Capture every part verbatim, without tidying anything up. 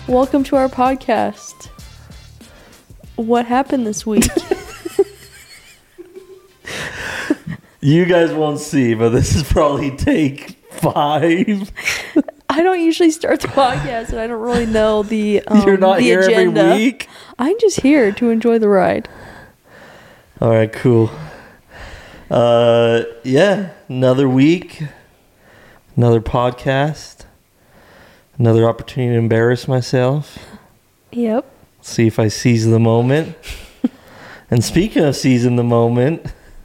Welcome to our podcast. What happened this week? You guys won't see, but this is probably take five. I don't usually start the podcast, and I don't really know the um, You're not the here agenda. every week? I'm just here to enjoy the ride. All right, cool. Uh, yeah, another week, another podcast, another opportunity to embarrass myself. Yep. See if I seize the moment. And speaking of seizing the moment,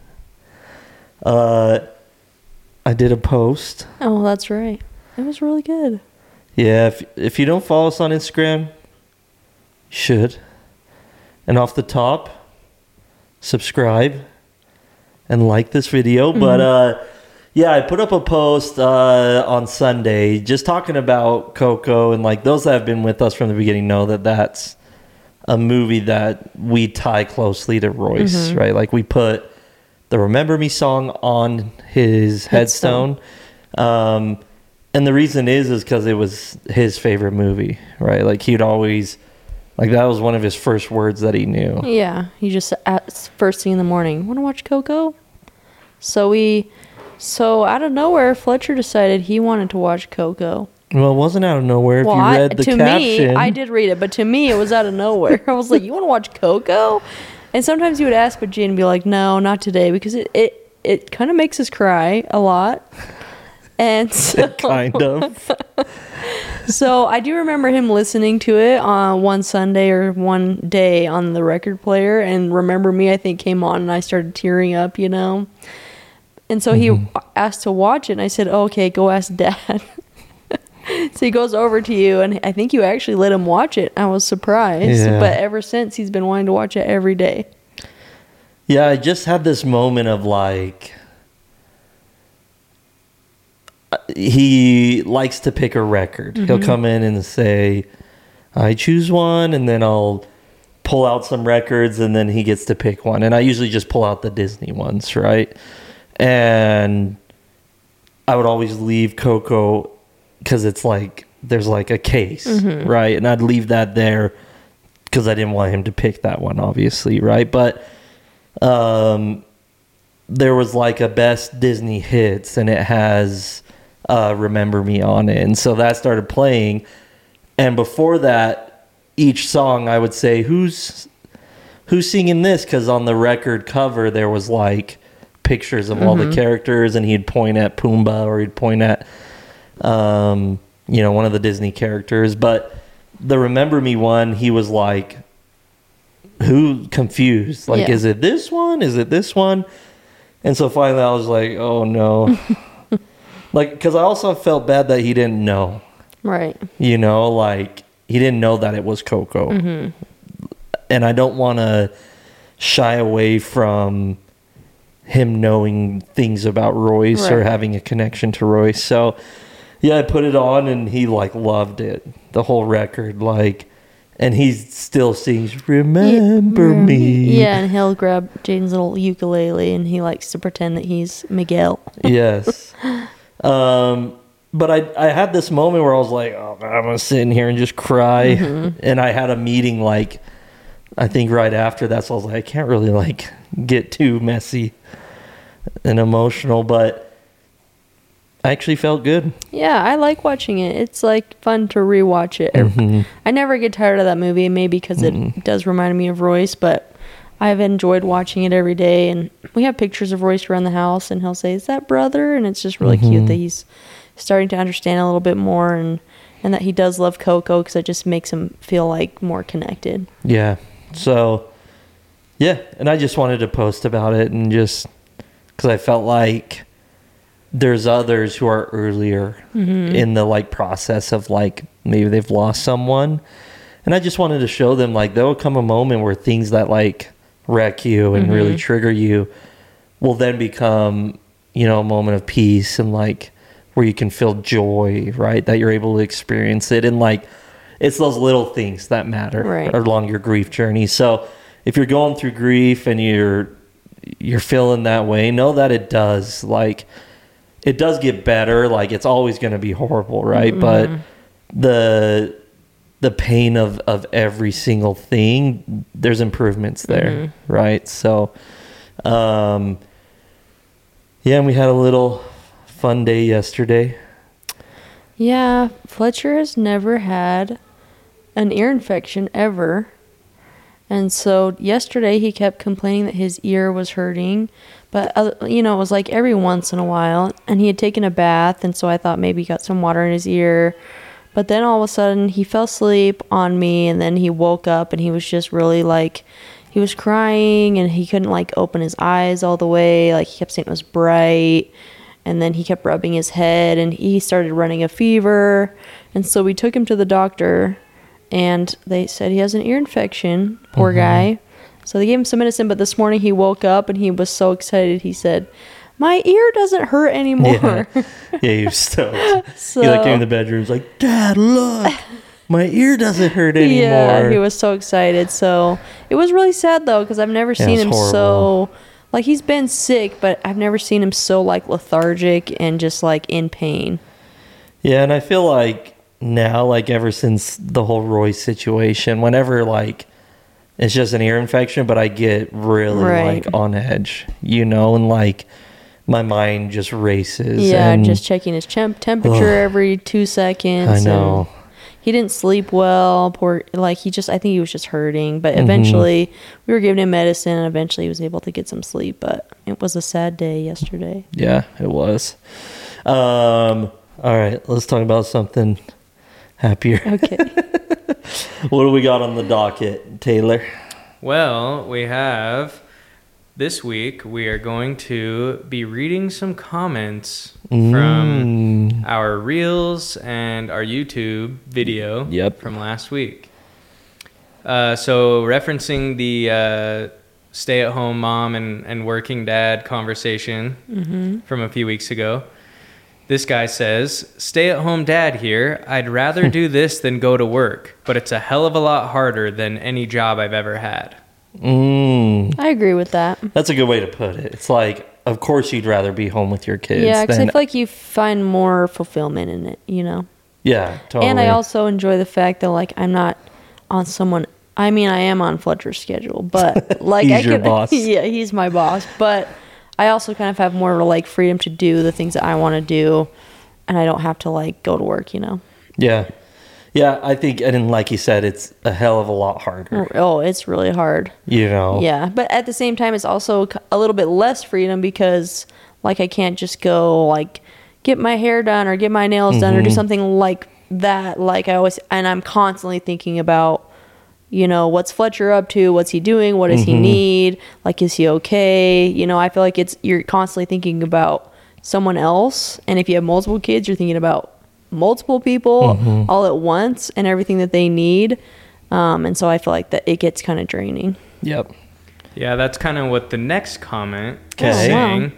uh, I did a post. Oh, that's right. It was really good. Yeah, if if you don't follow us on Instagram, you should. And off the top, subscribe and like this video. Mm-hmm. But uh, yeah, I put up a post uh, on Sunday just talking about Coco, and like those that have been with us from the beginning know that that's a movie that we tie closely to Royce, mm-hmm. right? Like we put the Remember Me song on his headstone. headstone. Um, and the reason is, is because it was his favorite movie, right? Like he'd always, like that was one of his first words that he knew. Yeah. He just, at first thing in the morning, want to watch Coco? So we, so out of nowhere, Fletcher decided he wanted to watch Coco. Well, it wasn't out of nowhere if well, you read I, the to caption. Me, I did read it, but to me, it was out of nowhere. I was like, you want to watch Coco? And sometimes you would ask, but Jane would be like, no, not today, because it, it, it kind of makes us cry a lot. And so, kind of. So I do remember him listening to it on one Sunday or one day on the record player, and Remember Me, I think, came on, and I started tearing up, you know. And so mm-hmm. he asked to watch it, and I said, oh, okay, go ask Dad. So he goes over to you, and I think you actually let him watch it. I was surprised. Yeah. But ever since, he's been wanting to watch it every day. Yeah, I just had this moment of like, he likes to pick a record. Mm-hmm. He'll come in and say, I choose one, and then I'll pull out some records, and then he gets to pick one. And I usually just pull out the Disney ones, right? And I would always leave Coco because it's like there's like a case, mm-hmm. right? And I'd leave that there because I didn't want him to pick that one, obviously, right? But um, there was like a best Disney hits, and it has uh, Remember Me on it. And so that started playing. And before that, each song I would say, who's who's singing this? Because on the record cover, there was like pictures of mm-hmm. all the characters, and he'd point at Pumbaa, or he'd point at um you know, one of the Disney characters. But the Remember Me one, he was like, who confused, like yeah. is it this one, is it this one? And so finally I was like, oh no. Like, because I also felt bad that he didn't know, right? You know, like he didn't know that it was Coco. Mm-hmm. And I don't want to shy away from him knowing things about Royce, right, or having a connection to Royce. So yeah, I put it on, and he like loved it, the whole record, like, and he still sings Remember yeah. Me. Yeah, and he'll grab Jaden's little ukulele, and he likes to pretend that he's Miguel. Yes. Um, but I I had this moment where I was like, oh man, I'm gonna sit in here and just cry. Mm-hmm. And I had a meeting like, I think right after that, so I was like, I can't really like get too messy and emotional, but I actually felt good. Yeah, I like watching it. It's like fun to rewatch it. Mm-hmm. I never get tired of that movie, maybe because mm-hmm. it does remind me of Royce, but I've enjoyed watching it every day. And we have pictures of Royce around the house, and he'll say, is that brother? And it's just really mm-hmm. cute that he's starting to understand a little bit more, and, and that he does love Coco, because it just makes him feel like more connected. Yeah. So, yeah. And I just wanted to post about it, and just because I felt like there's others who are earlier mm-hmm. in the like process of like maybe they've lost someone, and I just wanted to show them like there will come a moment where things that like wreck you and mm-hmm. really trigger you will then become, you know, a moment of peace, and like where you can feel joy, right, that you're able to experience it. And like it's those little things that matter, right, along your grief journey. So if you're going through grief and you're you're feeling that way, know that it does like it does get better. Like it's always going to be horrible, right? Mm-hmm. But the the pain of, of every single thing, there's improvements there, mm-hmm. right? So, um, yeah, and we had a little fun day yesterday. Yeah, Fletcher has never had an ear infection ever. And so yesterday he kept complaining that his ear was hurting. But, uh, you know, it was like every once in a while. And he had taken a bath, and so I thought maybe he got some water in his ear. But then all of a sudden he fell asleep on me, and then he woke up and he was just really like, he was crying and he couldn't like open his eyes all the way. Like he kept saying it was bright. And then he kept rubbing his head and he started running a fever. And so we took him to the doctor and they said he has an ear infection. Poor mm-hmm. guy. So they gave him some medicine, but this morning he woke up and he was so excited. He said, my ear doesn't hurt anymore. Yeah, yeah, he was stoked. So, he like came in the bedroom, was like, Dad, look, my ear doesn't hurt anymore. Yeah, he was so excited. So it was really sad though, because I've never yeah, seen him horrible. so, like he's been sick, but I've never seen him so like lethargic and just like in pain. Yeah, and I feel like now, like ever since the whole Roy situation, whenever like it's just an ear infection, but I get really right. like on edge, you know, and like my mind just races. Yeah, and just checking his temp- temperature ugh, every two seconds. I know. He didn't sleep well. Poor, like he just, I think he was just hurting. But eventually, mm-hmm. we were giving him medicine, and eventually he was able to get some sleep. But it was a sad day yesterday. Yeah, it was. Um, all right, let's talk about something happier. Okay. What do we got on the docket, Taylor? Well, we have this week we are going to be reading some comments mm. from our Reels and our YouTube video yep. from last week. Uh, so referencing the uh, stay-at-home mom and, and working dad conversation mm-hmm. from a few weeks ago. This guy says, stay-at-home dad here. I'd rather do this than go to work, but it's a hell of a lot harder than any job I've ever had. Mm. I agree with that. That's a good way to put it. It's like, of course you'd rather be home with your kids. Yeah, because than... I feel like you find more fulfillment in it, you know? Yeah, totally. And I also enjoy the fact that, like, I'm not on someone... I mean, I am on Fletcher's schedule, but, like... he's I your could, boss. Yeah, he's my boss, but... I also kind of have more like freedom to do the things that I want to do, and I don't have to like go to work, you know? Yeah. Yeah, I think, and like you said, it's a hell of a lot harder. Oh, it's really hard. You know? Yeah, but at the same time, it's also a little bit less freedom because like I can't just go like get my hair done or get my nails mm-hmm. done or do something like that. Like I always, and I'm constantly thinking about, you know, what's Fletcher up to? What's he doing? What does mm-hmm. he need? Like, is he okay? You know, I feel like it's, you're constantly thinking about someone else. And if you have multiple kids, you're thinking about multiple people mm-hmm. all at once and everything that they need. Um, and so I feel like that it gets kind of draining. Yep. Yeah, that's kind of what the next comment okay. is saying.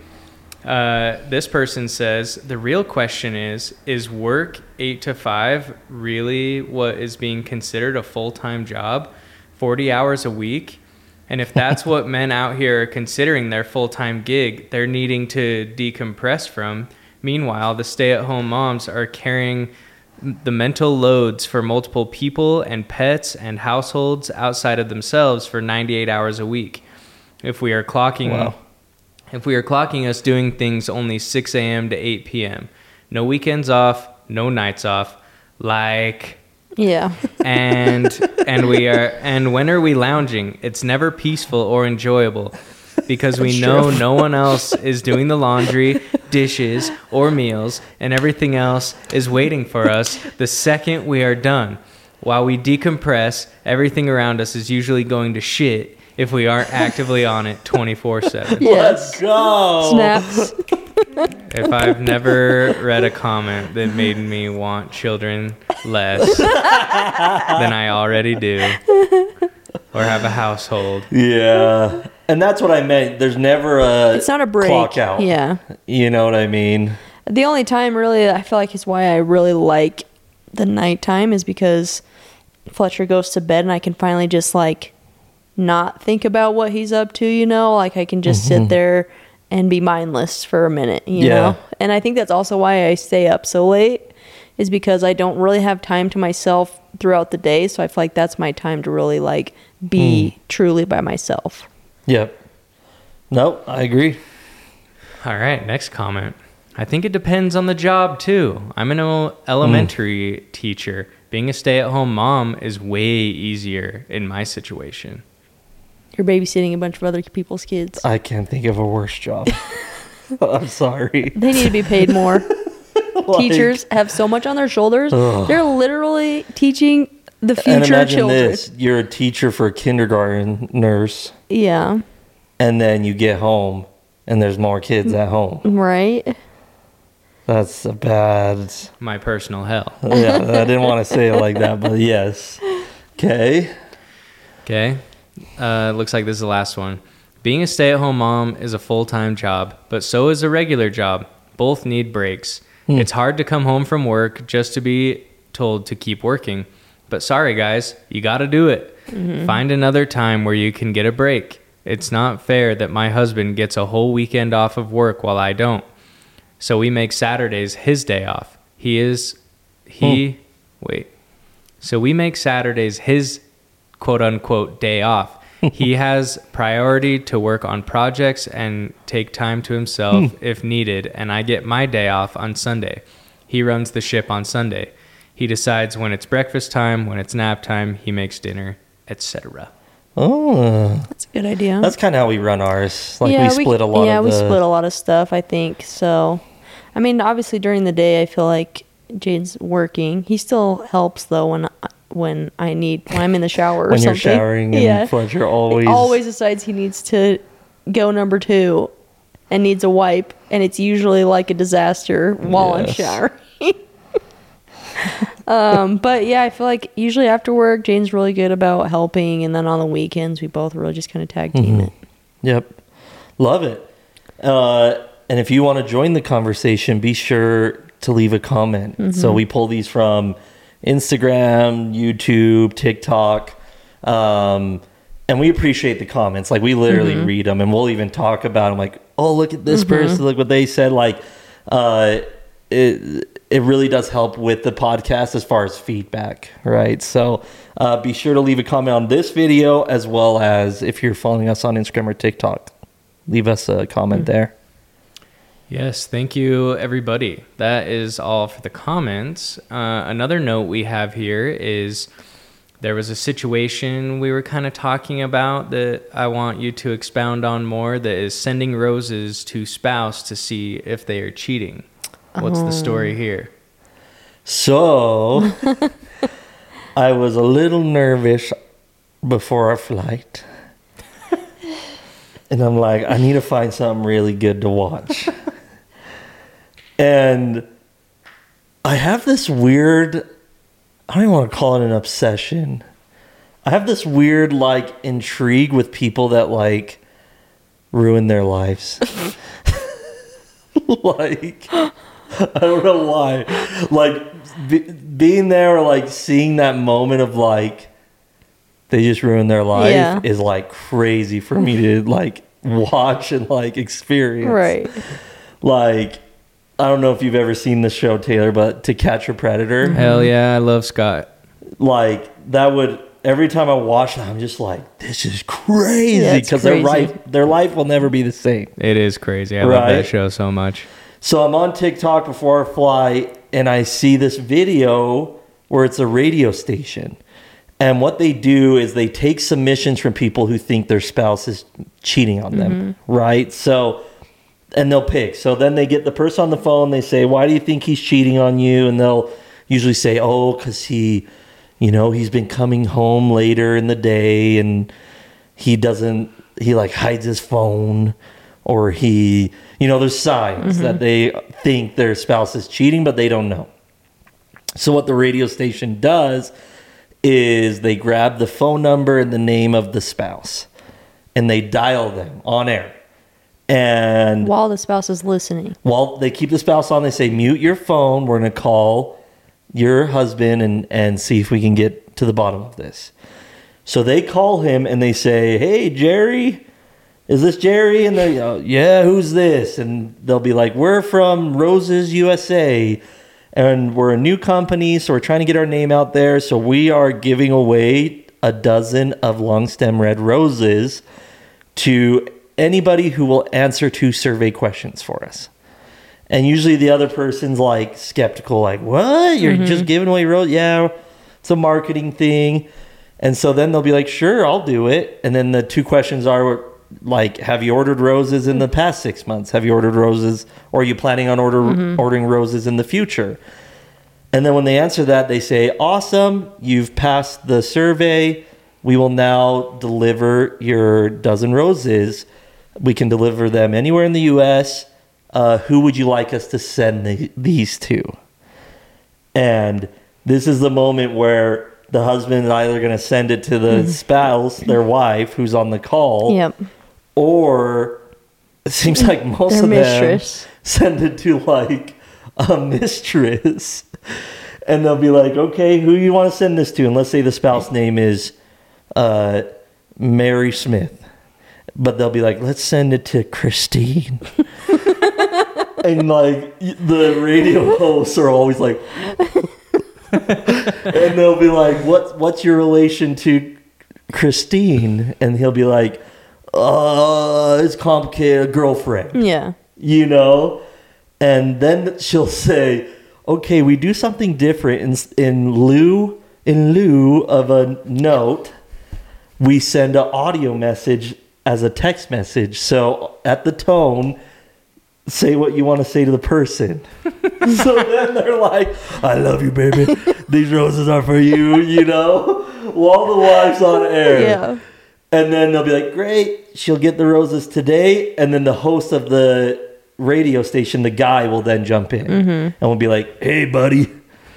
Uh, this person says, the real question is, is work eight to five really what is being considered a full-time job, forty hours a week? And if that's what men out here are considering their full-time gig, they're needing to decompress from. Meanwhile, the stay-at-home moms are carrying the mental loads for multiple people and pets and households outside of themselves for ninety-eight hours a week. If we are clocking... Wow. If we are clocking us doing things only six a.m. to eight p.m., no weekends off, no nights off, like, yeah, and and we are, and when are we lounging? It's never peaceful or enjoyable because we know true. No one else is doing the laundry, dishes, or meals, and everything else is waiting for us the second we are done. While we decompress, everything around us is usually going to shit if we aren't actively on it twenty-four seven. Yes. Let's go. Snaps. If I've never read a comment that made me want children less than I already do, or have a household. Yeah. And that's what I meant. There's never a It's not a break. Clock out. Yeah. You know what I mean? The only time really I feel like is why I really like the nighttime is because Fletcher goes to bed and I can finally just like not think about what he's up to, you know, like I can just mm-hmm. sit there and be mindless for a minute, you yeah. know, and I think that's also why I stay up so late is because I don't really have time to myself throughout the day. So I feel like that's my time to really like be mm. truly by myself. Yep. No, I agree. All right, next comment. I think it depends on the job too. I'm an elementary mm. teacher. Being a stay-at-home mom is way easier in my situation. You're babysitting a bunch of other people's kids. I can't think of a worse job. I'm sorry. They need to be paid more. Like, teachers have so much on their shoulders. Ugh. They're literally teaching the future and imagine children. This, you're a teacher for a kindergarten nurse. Yeah. And then you get home and there's more kids at home. Right. That's a bad... My personal hell. Yeah, I didn't want to say it like that, but yes. Okay. Okay. Uh, looks like this is the last one. Being a stay-at-home mom is a full-time job, but so is a regular job. Both need breaks. Hmm. It's hard to come home from work just to be told to keep working. But sorry, guys, you got to do it. Mm-hmm. Find another time where you can get a break. It's not fair that my husband gets a whole weekend off of work while I don't. So we make Saturdays his day off. He is, he, hmm. wait. So we make Saturdays his quote unquote day off. He has priority to work on projects and take time to himself hmm. if needed. And I get my day off on Sunday. He runs the ship on Sunday. He decides when it's breakfast time, when it's nap time, he makes dinner, et cetera. Oh, that's a good idea. That's kind of how we run ours. Like yeah, we split we, a lot. Yeah, of we the... split a lot of stuff. I think so. I mean, obviously during the day, I feel like Jade's working. He still helps though when when I need when I'm in the shower or when something. When you're showering, and yeah. Fletcher always he always decides he needs to go number two and needs a wipe, and it's usually like a disaster while yes. I'm showering. um, but yeah, I feel like usually after work, Jane's really good about helping, and then on the weekends, we both really just kind of tag team mm-hmm. it. Yep, love it. Uh, and if you want to join the conversation, be sure to leave a comment. Mm-hmm. So we pull these from Instagram, YouTube, TikTok, um, and we appreciate the comments. Like we literally mm-hmm. read them, and we'll even talk about them. Like, oh, look at this mm-hmm. person, look what they said. Like, uh, it. It really does help with the podcast as far as feedback, right? So uh, be sure to leave a comment on this video, as well as if you're following us on Instagram or TikTok, leave us a comment mm-hmm. there. Yes, thank you, everybody. That is all for the comments. Uh, another note we have here is there was a situation we were kind of talking about that I want you to expound on more, that is sending roses to spouse to see if they are cheating. What's the story here? So, I was a little nervous before our flight. And I'm like, I need to find something really good to watch. And I have this weird, I don't even want to call it an obsession. I have this weird, like, intrigue with people that, like, ruin their lives. Like... I don't know why. Like, be, being there or, like, seeing that moment of, like, they just ruined their life yeah. is, like, crazy for me to, like, watch and, like, experience. Right. Like, I don't know if you've ever seen the show, Taylor, but To Catch a Predator. Hell yeah, I love Scott. Like, that would... Every time I watch that, I'm just like, this is crazy. Because yeah, their life, their life will never be the same. It is crazy. I right? love that show so much. So I'm on TikTok before our flight, and I see this video where it's a radio station. And what they do is they take submissions from people who think their spouse is cheating on them, mm-hmm. right? So, and they'll pick. So then they get the person on the phone, they say, why do you think he's cheating on you? And they'll usually say, oh, because he, you know, he's been coming home later in the day, and he doesn't, he like hides his phone, or he... You know, there's signs mm-hmm. that they think their spouse is cheating, but they don't know. So what the radio station does is they grab the phone number and the name of the spouse, and they dial them on air. And while the spouse is listening. While they keep the spouse on, they say, mute your phone. We're going to call your husband and, and see if we can get to the bottom of this. So they call him and they say, hey, Jerry... Is this Jerry? And they, uh, yeah, who's this? And they'll be like, we're from Roses, U S A. And we're a new company, so we're trying to get our name out there. So we are giving away a dozen of long stem red roses to anybody who will answer two survey questions for us. And usually the other person's like skeptical, like, what? You're mm-hmm. just giving away roses? Yeah, it's a marketing thing. And so then they'll be like, sure, I'll do it. And then the two questions are like, have you ordered roses in the past six months? Have you ordered roses, or are you planning on order, mm-hmm. ordering roses in the future? And then when they answer that, they say, awesome, you've passed the survey. We will now deliver your dozen roses. We can deliver them anywhere in the U S. Uh, who would you like us to send the, these to? And this is the moment where the husband is either going to send it to the spouse, their wife, who's on the call, yep. or it seems like most their of mistress. them send it to like a mistress. And they'll be like, okay, who you want to send this to? And let's say the spouse name is uh, Mary Smith. But they'll be like, let's send it to Christine. And like the radio hosts are always like, and they'll be like, what, what's your relation to Christine? And he'll be like, uh, it's complicated, a girlfriend. Yeah. You know? And then she'll say, okay, we do something different. In, in lieu, in lieu of a note, we send an audio message as a text message. So at the tone, say what you want to say to the person. So then they're like, I love you, baby. These roses are for you, you know? While the wife's on air. Yeah. And then they'll be like, great, she'll get the roses today. And then the host of the radio station, the guy, will then jump in. Mm-hmm. And we'll be like, hey, buddy,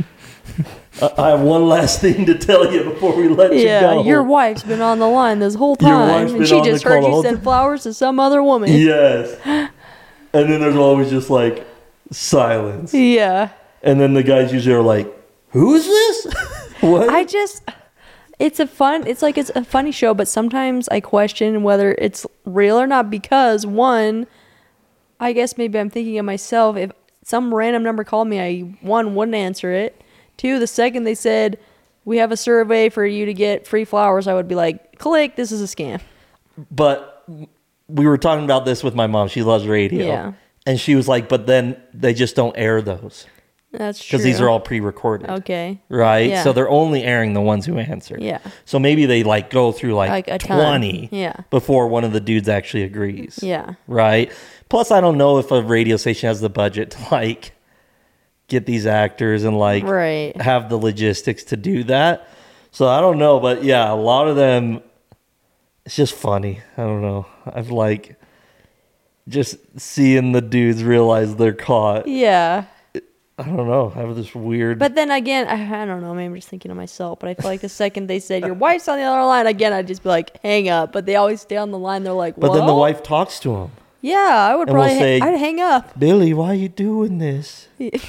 I have one last thing to tell you before we let yeah, you go. Your wife's been on the line this whole time. And she just heard you send flowers to some other woman. Yes. And then there's always just like silence. Yeah. And then the guys usually are like, who is this? What? I just, it's a fun, it's like it's a funny show, but sometimes I question whether it's real or not because, one, I guess maybe I'm thinking of myself. If some random number called me, I, one, wouldn't answer it. Two, the second they said, we have a survey for you to get free flowers, I would be like, click, this is a scam. But we were talking about this with my mom. She loves radio. Yeah. And she was like, but then they just don't air those. That's true. Because these are all pre-recorded. Okay. Right? Yeah. So they're only airing the ones who answer. Yeah. So maybe they like go through like, Like a twenty ton. Yeah. before one of the dudes actually agrees. Yeah. Right? Plus, I don't know if a radio station has the budget to like get these actors and like right. have the logistics to do that. So I don't know. But yeah, a lot of them, it's just funny. I don't know. I've like just seeing the dudes realize they're caught. Yeah. I don't know. I have this weird. But then again, I, I don't know. Maybe I'm just thinking of myself. But I feel like the second they said your wife's on the other line, again, I'd just be like, hang up. But they always stay on the line. They're like, but well, then the wife talks to him. Yeah, I would and probably. We'll say, ha- I'd hang up. Billy, why are you doing this? Billy.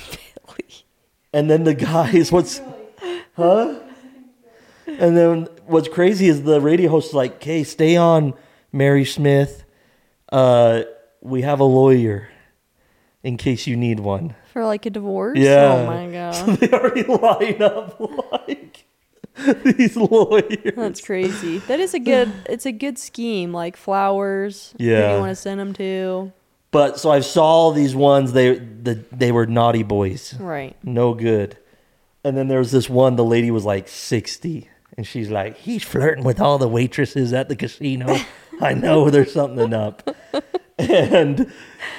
And then the guys, what's, huh? And then what's crazy is the radio host is like, "Hey, stay on, Mary Smith. Uh, we have a lawyer in case you need one." For like a divorce? Yeah. Oh my god. So they already line up like these lawyers. That's crazy. That is a good, it's a good scheme. Like flowers. Yeah. Who you want to send them to. But so I saw these ones, they the they were naughty boys. Right. No good. And then there was this one, the lady was like sixty. And she's like, he's flirting with all the waitresses at the casino. I know there's something up. And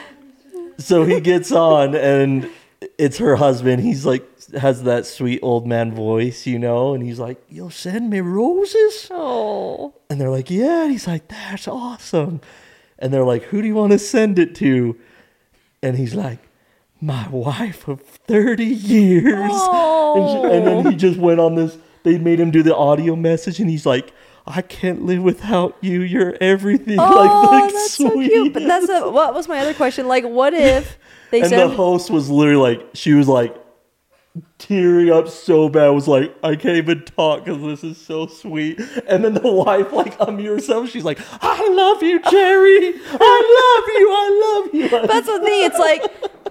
so he gets on and it's her husband. He's like, has that sweet old man voice, you know? And he's like, you'll send me roses? Oh. And they're like, yeah. And he's like, that's awesome. And they're like, who do you want to send it to? And he's like, my wife of thirty years. Oh. And, she, and then he just went on this, they made him do the audio message. And he's like, I can't live without you. You're everything. Oh, like, that's sweet. so cute. But that's a, what was my other question? Like, what if they and said... the host was literally like, she was like, tearing up so bad, was like, I can't even talk because this is so sweet. And then the wife, like, unmute herself, she's like, I love you, Jerry. I love you. I love you. That's the thing. It's like,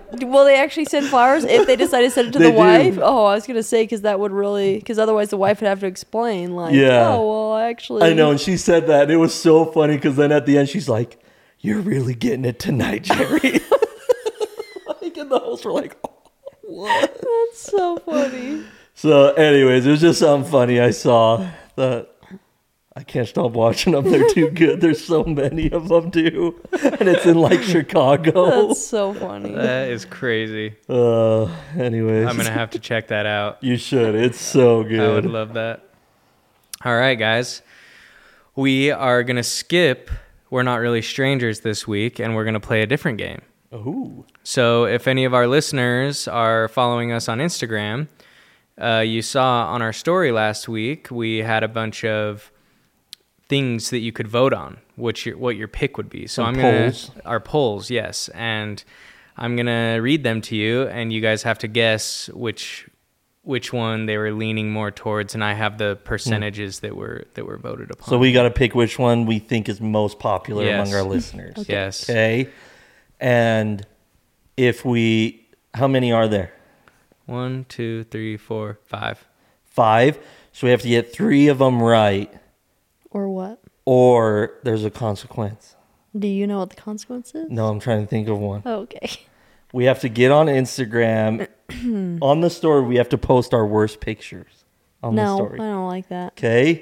Will they actually send flowers if they decide to send it to They the do. wife? Oh, I was gonna say because that would really because otherwise the wife would have to explain like, Yeah. oh well, actually, I know, and she said that, and it was so funny because then at the end she's like, "You're really getting it tonight, Jerry." Like, and the hosts were like, oh, "What?" That's so funny. So, anyways, it was just something funny I saw that I can't stop watching them. They're too good. There's so many of them too, and it's in like Chicago. That's so funny. That is crazy. Uh, anyways, I'm gonna have to check that out. you should. It's so I would good. love that. All right, guys. We are going to skip We're Not Really Strangers this week, and we're going to play a different game. Ooh. So if any of our listeners are following us on Instagram, uh, you saw on our story last week, we had a bunch of things that you could vote on, which your, what your pick would be. So Some I'm going polls. to... Our polls, yes. And I'm going to read them to you, and you guys have to guess which... which one they were leaning more towards, and I have the percentages that were that were voted upon. So we got to pick which one we think is most popular Yes. among our listeners. Okay. Yes. Okay. And if we, how many are there? One, two, three, four, five. Five. So we have to get three of them right, Or what? or there's a consequence. Do you know what the consequence is? No, I'm trying to think of one. Oh, okay. We have to get on Instagram. On the story, we have to post our worst pictures on the No, I story. don't like that. Okay?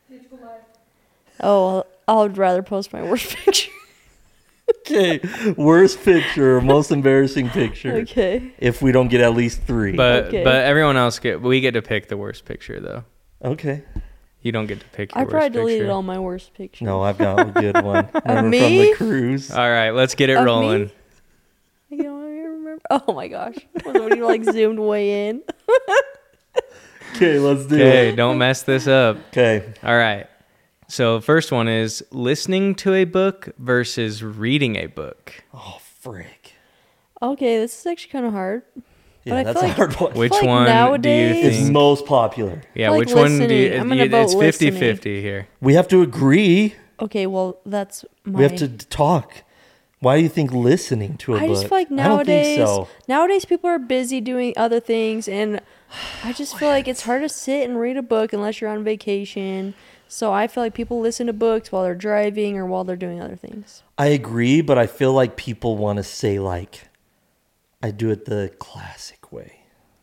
Oh, I would rather post my worst picture. Okay. Worst picture, most embarrassing picture. Okay. If we don't get at least three. But Okay. but everyone else get we get to pick the worst picture though. Okay. You don't get to pick your I worst probably picture. deleted all my worst pictures. No, I've got a good one. Remember me? from the cruise? All right, let's get it Of rolling. me? I don't even remember. Oh my gosh. When you like zoomed way in. Okay, let's do Okay, it. don't mess this up. Okay. All right. So first one is listening to a book versus reading a book. Oh, frick. Okay, this is actually kind of hard. Yeah, I that's feel a like- hard one. Which like one do you nowadays- It's think? most popular. Yeah, like which one do you, listening. I'm gonna you- vote it's listening. fifty-fifty here. We have to agree. Okay, well that's my. We have to talk. Why do you think listening to a I book? just feel like I don't nowadays, think so. nowadays people are busy doing other things, and I just feel like it's hard to sit and read a book unless you're on vacation. So I feel like people listen to books while they're driving or while they're doing other things. I agree, but I feel like people want to say, like, I do it the classic way.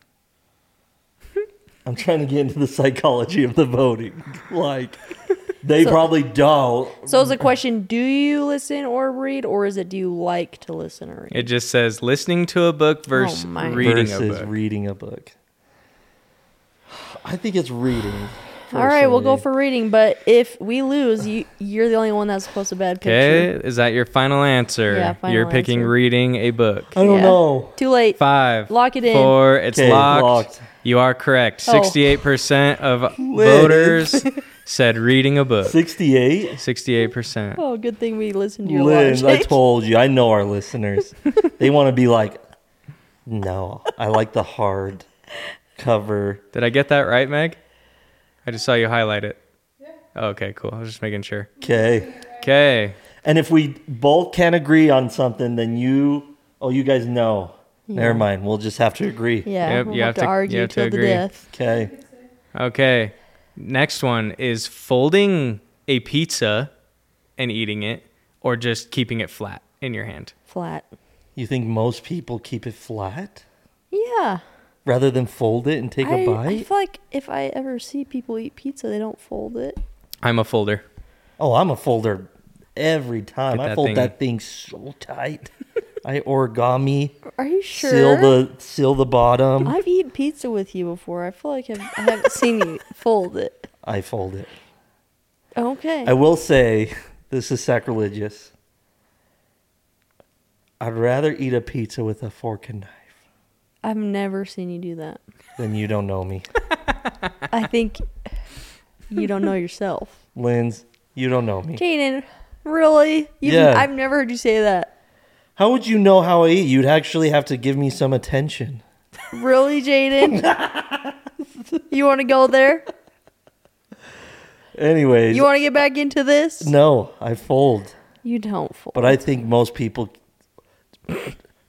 I'm trying to get into the psychology of the voting. Like, they So- probably don't. So is the question: do you listen or read, or is it do you like to listen or read? It just says listening to a book versus Oh my. reading versus a book. reading a book. I think it's reading. All right, we'll go personally. for reading. But if we lose, you you're the only one that's supposed to bad picture. Okay, is that your final answer? Yeah, final You're picking answer. reading a book. I don't Yeah. know. Too late. Five. Lock it in. Four. It's Okay, locked. locked. You are correct. Oh. Sixty-eight percent of voters said reading a book. sixty-eight? Sixty-eight percent. Oh, good thing we listened to your Lynn, launch. I told you. I know our listeners. They want to be like, no, I like the hard cover. Did I get that right, Meg? I just saw you highlight it. Yeah. Oh, okay, cool. I was just making sure. Okay. Okay. And if we both can't agree on something, then you, oh, you guys know. Never mind. We'll just have to agree. Yeah, Yep, we'll you have, have to, to- you argue have to till the agree. death. Okay. Okay. Next one is folding a pizza and eating it, or just keeping it flat in your hand. Flat. You think most people keep it flat Yeah. rather than fold it and take I, a I bite? feel like if I ever see people eat pizza, they don't fold it. I'm a folder. Oh, I'm a folder every time. Get I that fold thing- that thing so tight. I origami, Are you sure? seal the seal the bottom. I've eaten pizza with you before. I feel like I've, I haven't seen you fold it. I fold it. Okay. I will say, this is sacrilegious. I'd rather eat a pizza with a fork and knife I've never seen you do that. than you don't know me. I think you don't know yourself. Linz, you don't know me. Jaden, really? You've, Yeah. I've never heard you say that. How would you know how I eat? You'd actually have to give me some attention. Really, Jaden? You want to go there? Anyways, You want to get back into this? no, I fold. You don't fold. But I think most people,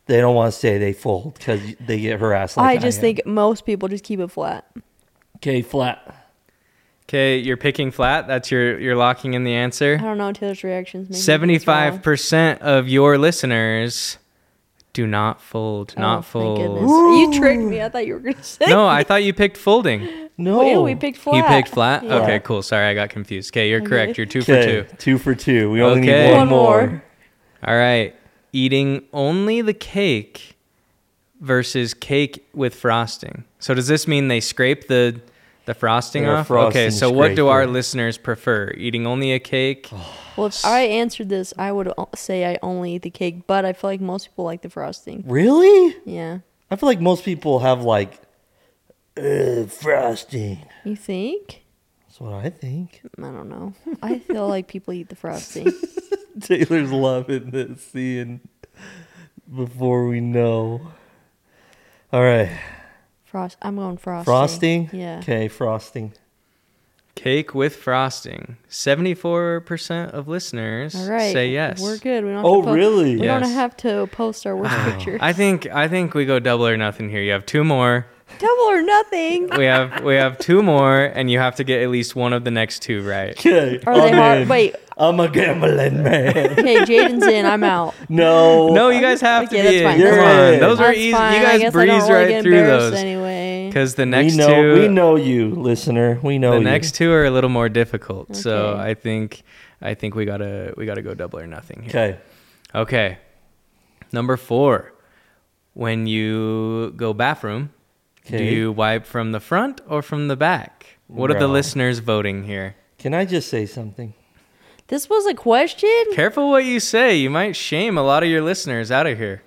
They don't want to say they fold because they get harassed. Like I just I think most people just keep it flat. Okay, flat. Okay, you're picking flat. That's your you're locking in the I answer. don't know Taylor's reactions. Maybe Seventy-five percent of your listeners do not fold. not oh, fold. Thank goodness. You tricked me. I thought you were gonna say. No, I thought you picked folding. No. Wait, we picked flat. You picked flat? Yeah. Okay, cool. Sorry, I got confused. Okay, you're Okay. correct. You're two for Okay, two. two for two. We only Okay. need one, One more. more. All right. Eating only the cake versus cake with frosting. So does this mean they scrape the the frosting They're a off? Okay, frosting so what do our scraper. listeners prefer? Eating only a cake? Well, if I answered this, I would o- say I only eat the cake, but I feel like most people like the frosting. Really? Yeah. I feel like most people have like uh, frosting. You think? That's what I think. I don't know. I feel like people eat the frosting. Taylor's loving this, seeing before we know. All right. Frost. I'm going frosting. Frosting? Yeah. Okay, frosting. Cake with frosting. seventy-four percent of listeners All right. say yes. We're good. We don't have Oh, to po- really? We don't Yes. have to post our worst picture. I think I think we go double or nothing here. You have two more. Double or nothing. We have we have two more, and you have to get at least one of the next two right. Okay. Are they I'm hard? in. Wait. I'm a gambling man. Okay, Jaden's in. I'm out. No. No, you guys have Okay, to that's be in. fine. Come You're on, in. those are That's easy. fine. You I guys guess I breeze don't really right get through embarrassed those. Anyway. Because the We next know, two, we know you, listener. We know the you. next two are a little more difficult. So Okay. I think I think we gotta we gotta go double or nothing here. Okay. Okay. Number four. When you go bathroom, do Okay. you wipe from the front or from the back? What are the Bro. listeners voting here? Can I just say something? This was a question? Careful what you say. You might shame a lot of your listeners out of here.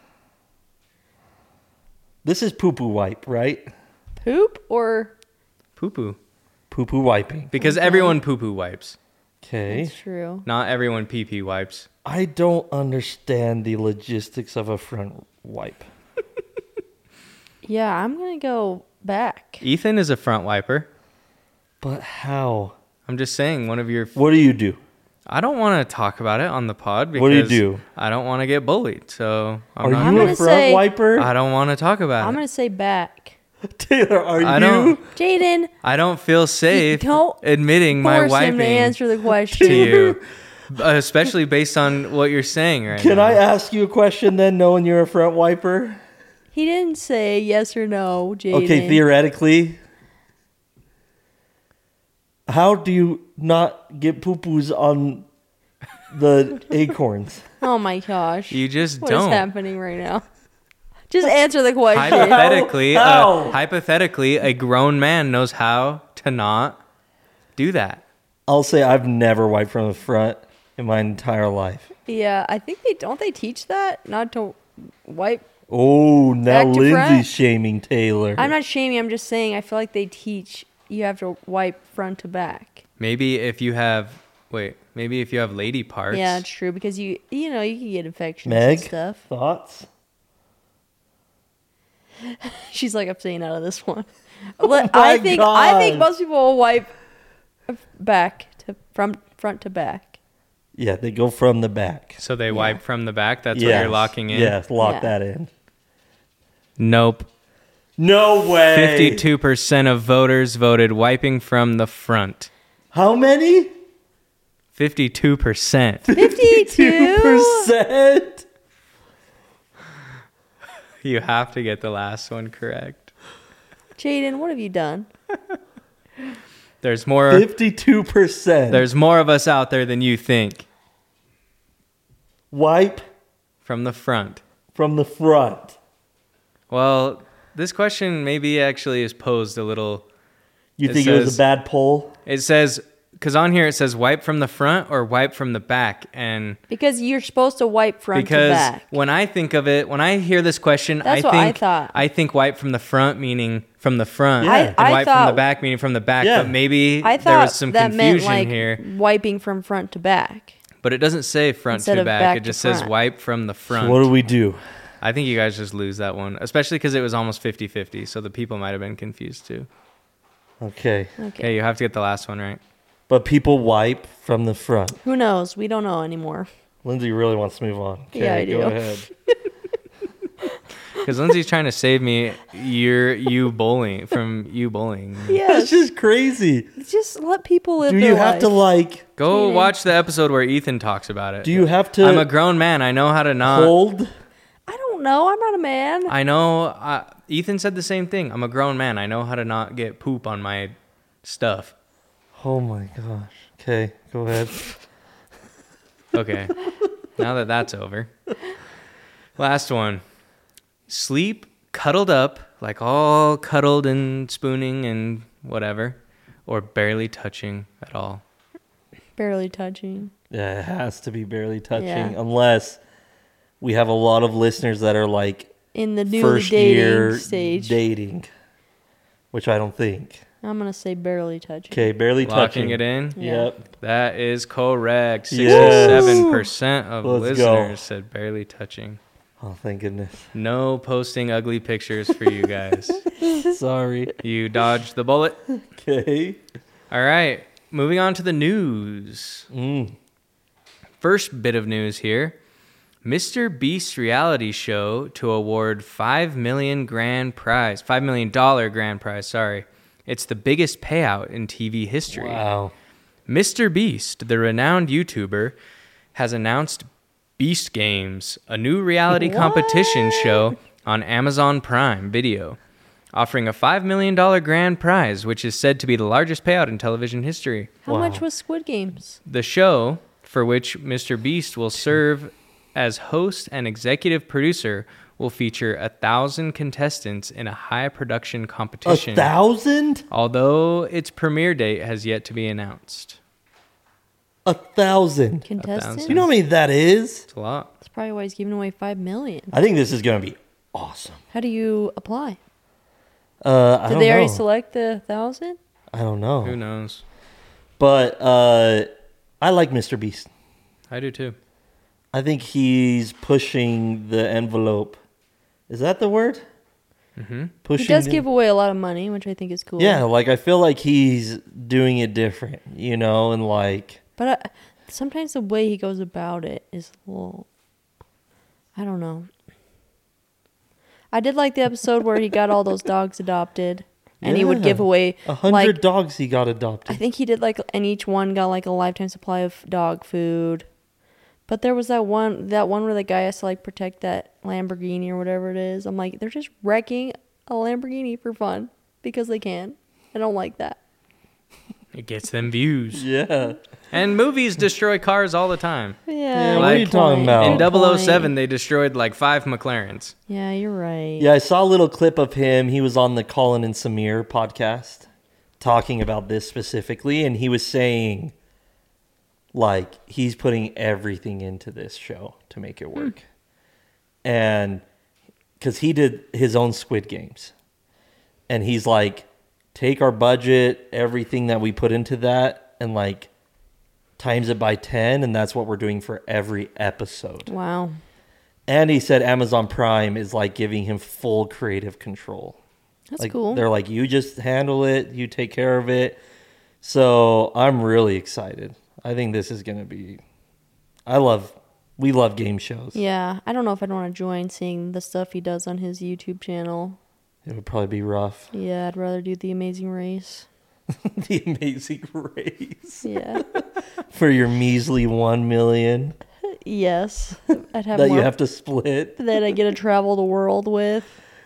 This is poo poo wipe, right? Poop or? Poo poo. Poo poo wiping. Because everyone poo poo wipes. Okay. That's true. Not everyone pee pee wipes. I don't understand the logistics of a front wipe. Yeah, I'm going to go back. Ethan is a front wiper. But how? I'm just saying, one of your. What do you do? I don't want to talk about it on the pod because What do you do? I don't want to get bullied. So I'm Are not, I'm you a gonna front say- wiper? I don't want to talk about I'm it. going to say back. Taylor, are I you? don't- Jaden, I don't feel safe don't admitting my force him wiping to answer the question. to you, uh, especially based on what you're saying right Can now. I ask you a question then, knowing you're a front wiper? He didn't say yes or no, Jaden. Okay, theoretically, how do you not get poo poos on the acorns? Oh my gosh. You just What is don't. happening right now? Just answer the question. Hypothetically, How? uh, hypothetically, a grown man knows how to not do that. I'll say I've never wiped from the front in my entire life. Yeah, I think they don't they teach that not to wipe. Oh, now Back to Lindsay's front? shaming Taylor. I'm not shaming. I'm just saying I feel like they teach you have to wipe front to back. Maybe if you have, wait, maybe if you have lady parts. Yeah, it's true because you you know you can get infections Meg, and stuff. thoughts? She's like, I'm staying out of this one. Let- my I think I think God. most people will wipe back to from front to back. Yeah, they go from the back. So they Yeah. wipe from the back. That's Yes. what you're locking in. Yes, lock Yeah. that in. Nope. No way. Fifty-two percent of voters voted wiping from the front. How many? Fifty-two percent. Fifty-two. percent. You have to get the last one correct. Jaden, what have you done? There's more. Fifty-two percent. There's more of us out there than you think. Wipe From the front. from the front. Well, this question maybe actually is posed a little. You It think it was says- a bad poll? It says, because on here it says wipe from the front or wipe from the back. And Because you're supposed to wipe front because to back. when I think of it, when I hear this question, That's I what I think thought. I think wipe from the front, meaning from the front, Yeah. I- and I wipe from thought- the back, meaning from the back. Yeah. But maybe I there thought was some that meant confusion like here. wiping from front to back. But it doesn't say front Instead to of back. back It to just says front. wipe from the So front. what do we do? I think you guys just lose that one, especially because it was almost fifty-fifty. So the people might have been confused too. Okay. Okay. Okay, you have to get the last one right. But people wipe from the front. Who knows? We don't know anymore. Lindsay really wants to move on. Okay, Yeah, I go do. ahead. Because Lindsay's trying to save me. You're you bullying from you bullying. That's Yes. just crazy. Just let people live Do their you have life. to like Go Cheating. watch the episode where Ethan talks about it. do you have to I'm a grown man. I know how to not. hold? I don't know. I'm not a man. I know. Uh, Ethan said the same thing. I'm a grown man. I know how to not get poop on my stuff. Oh my gosh. Okay, go ahead. Okay. Now that that's over. Last one. Sleep cuddled up, like all cuddled and spooning and whatever, or barely touching at all. Barely touching. Yeah, it has to be barely touching Yeah. unless we have a lot of listeners that are like In the newly first dating year stage. dating, which I don't think. I'm going to say barely touching. Okay, barely Locking touching. it in. Yeah. Yep. That is correct. Yes. sixty-seven percent of Let's go. listeners said barely touching. Oh, thank goodness. No posting ugly pictures for you guys. Sorry. You dodged the bullet. Okay. All right. Moving on to the news. Mm. First bit of news here. Mister Beast reality show to award five million grand prize. five million dollars grand prize, sorry. It's the biggest payout in T V history. Wow. Mister Beast, the renowned YouTuber, has announced Beast Games, a new reality competition show on Amazon Prime Video, offering a five million dollars grand prize, which is said to be the largest payout in television history. How Wow. much was Squid Games? The show, for which Mister Beast will serve as host and executive producer, will feature a thousand contestants in a high production A competition. thousand? Although its premiere date has yet to be announced. A thousand. Contestants? You know how many that is? It's a lot. That's probably why he's giving away five million. I think this is going to be awesome. How do you apply? Uh, I Did don't they already know. select the thousand? I don't know. Who knows? But uh, I like Mister Beast. I do too. I think he's pushing the envelope. Is that the word? Mm-hmm. Pushing. He does the- give away a lot of money, which I think is cool. Yeah, like I feel like he's doing it different, you know, and like But uh, sometimes the way he goes about it is a little. I don't know. I did like the episode where he got all those dogs adopted, and he would Yeah. give away a hundred like dogs he got I adopted. think he did like, and each one got like a lifetime supply of dog food. But there was that one, that one where the guy has to like protect that Lamborghini or whatever it is. I'm like, they're just wrecking a Lamborghini for fun because they can. I don't like that. It gets them views. Yeah. And movies destroy cars all the time. Yeah. Yeah, what are good you talking point, about? In good double oh point. seven, they destroyed like five McLarens. Yeah, you're right. Yeah, I saw a little clip of him. He was on the Colin and Samir podcast talking about this specifically, and he was saying like he's putting everything into this show to make it work. And because he did his own Squid Games. And he's like, take our budget, everything that we put into that, and like times it by ten, and that's what we're doing for every episode. Wow. And he said Amazon Prime is like giving him full creative control. That's Like, cool. They're like, you just handle it, you take care of it. So I'm really excited. I think this is going to be. I love, we love game shows. Yeah, I don't know if I'd want to join seeing the stuff he does on his YouTube channel. It would probably be rough. Yeah, I'd rather do The Amazing Race. The Amazing Race. Yeah. For your measly one million Yes. I'd have that more you have to split. that I get to travel the world with.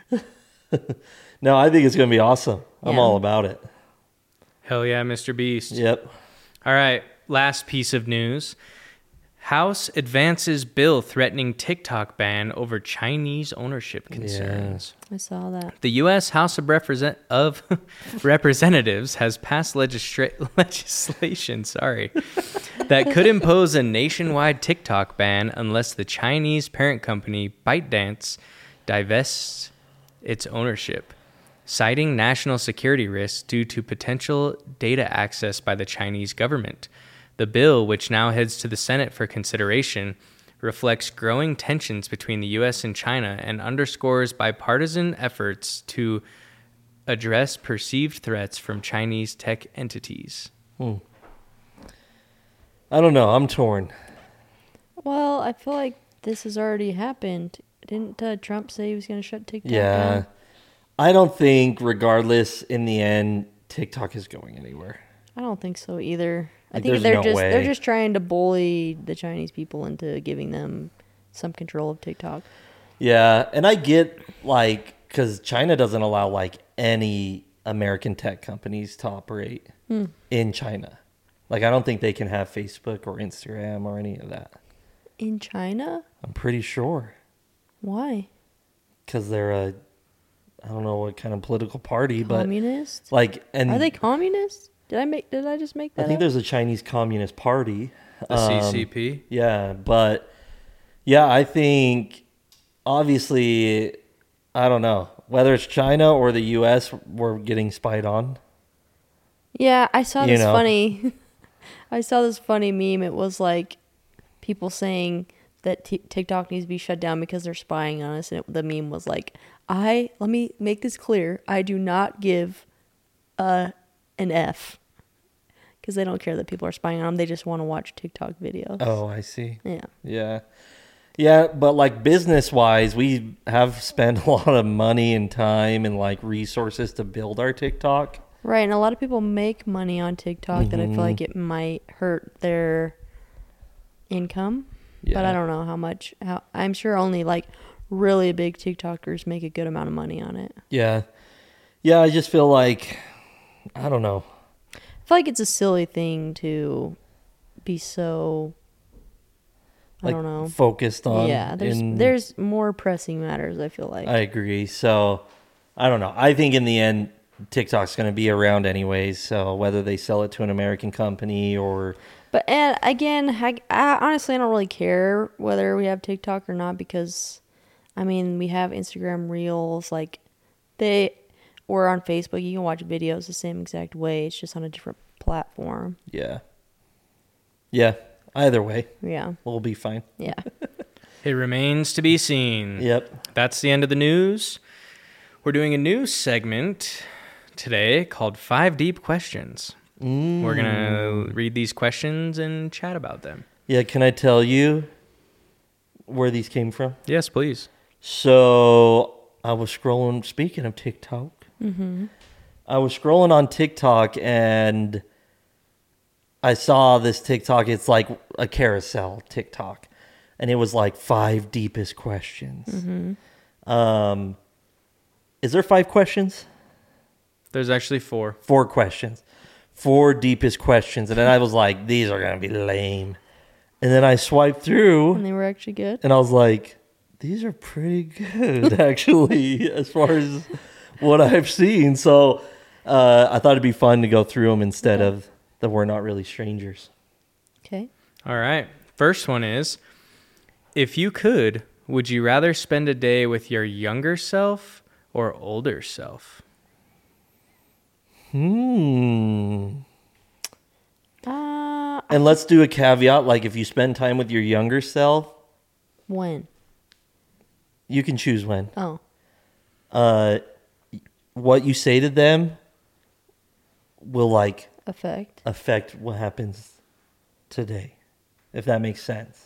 No, I think it's going to be awesome. I'm Yeah. all about it. Hell yeah, Mister Beast. Yep. All right, last piece of news. House advances bill threatening TikTok ban over Chinese ownership concerns. I saw that. The U S House of, Represent- of Representatives has passed legistra- legislation sorry, that could impose a nationwide TikTok ban unless the Chinese parent company ByteDance divests its ownership, citing national security risks due to potential data access by the Chinese government. The bill, which now heads to the Senate for consideration, reflects growing tensions between the U S and China and underscores bipartisan efforts to address perceived threats from Chinese tech entities. Hmm. I don't know. I'm torn. Well, I feel like this has already happened didn't uh, Trump say he was going to shut TikTok Yeah. down? I don't think, regardless, in the end, TikTok is going anywhere. I don't think so either. I Like, think there's they're no just way. they're just trying to bully the Chinese people into giving them some control of TikTok. Yeah, and I get, like, because China doesn't allow, like, any American tech companies to operate Hmm. in China. Like, I don't think they can have Facebook or Instagram or any of that. In China? I'm pretty sure. Why? Because they're a, I don't know what kind of political party, but, Communist? like, and Are they communist? Did I make? Did I just make that I think up? there's a Chinese Communist Party. The Um, C C P. Yeah, but yeah, I think obviously, I don't know whether it's China or the U S we're getting spied on. Yeah, I saw You this know. funny. I saw this funny meme. It was like people saying that t- TikTok needs to be shut down because they're spying on us, and it, the meme was like, "I let me make this clear. I do not give a an F because they don't care that people are spying on them. They just want to watch TikTok videos." Oh, I see. Yeah. Yeah. Yeah, but like business wise, we have spent a lot of money and time and like resources to build our TikTok. Right, and a lot of people make money on TikTok that I Mhm. feel like it might hurt their income. Yeah. But I don't know how much. How I'm sure only like really big TikTokers make a good amount of money on it. Yeah. Yeah, I just feel like I don't know. I feel like it's a silly thing to be so. I Like don't know. focused on. Yeah, there's in- there's more pressing matters. I feel like. I agree. So I don't know. I think in the end, TikTok's going to be around anyways. So whether they sell it to an American company or But and again, I, I honestly I don't really care whether we have TikTok or not because, I mean, we have Instagram Reels. Like, they or on Facebook, you can watch videos the same exact way. It's just on a different platform. yeah, yeah. Either way, Yeah, we'll be fine. yeah. It remains to be seen. Yep. That's the end of the news. We're doing a news segment today called Five Deep Questions. Mm. We're going to read these questions and chat about them. Yeah. Can I tell you where these came from? Yes, please. So I was scrolling. Speaking of TikTok, Mm-hmm. I was scrolling on TikTok and I saw this TikTok. It's like a carousel TikTok, and it was like five deepest questions. Mm-hmm. Um, is there five questions? There's actually four. Four questions. Four deepest questions. And then I was like, these are going to be lame. And then I swiped through And they were actually good. and I was like, these are pretty good, actually, as far as what I've seen. So uh, I thought it'd be fun to go through them instead Okay. of the We're Not Really Strangers. Okay. All right. First one is, if you could, would you rather spend a day with your younger self or older self? Hmm. Uh, And let's do a caveat. Like if you spend time with your younger self, when? you can choose when. Oh, Uh, what you say to them will like effect. affect what happens today, if that makes sense.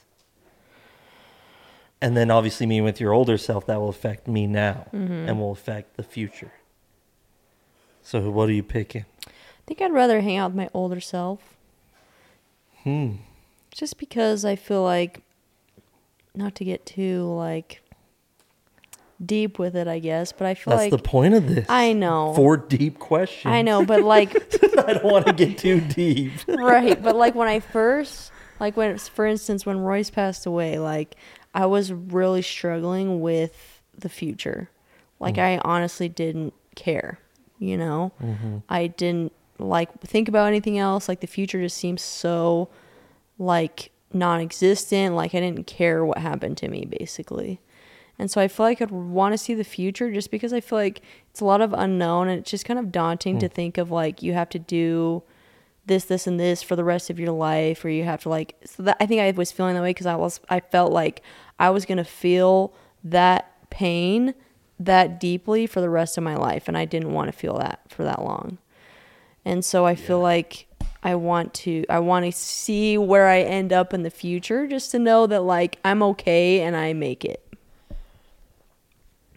And then obviously me with your older self, that will affect me now Mm-hmm. and will affect the future. So what are you picking? I think I'd rather hang out with my older self. Hmm. Just because I feel like, not to get too like deep with it, I guess, but I feel That's like the point of this. I know. Four deep questions. I know, but like I don't want to get too deep. right, but like when I first, like when, for instance, when Royce passed away, like I was really struggling with the future. Like Mm. I honestly didn't care, you know. Mm-hmm. I didn't like think about anything else. Like the future just seems so like non-existent. Like I didn't care what happened to me basically. And so I feel like I'd want to see the future just because I feel like it's a lot of unknown and it's just kind of daunting to think of like you have to do this, this, and this for the rest of your life, or you have to like. So that I think I was feeling that way because I was I felt like I was gonna feel that pain that deeply for the rest of my life, and I didn't want to feel that for that long. And so I feel like I want to I want to see where I end up in the future just to know that like I'm okay and I make it.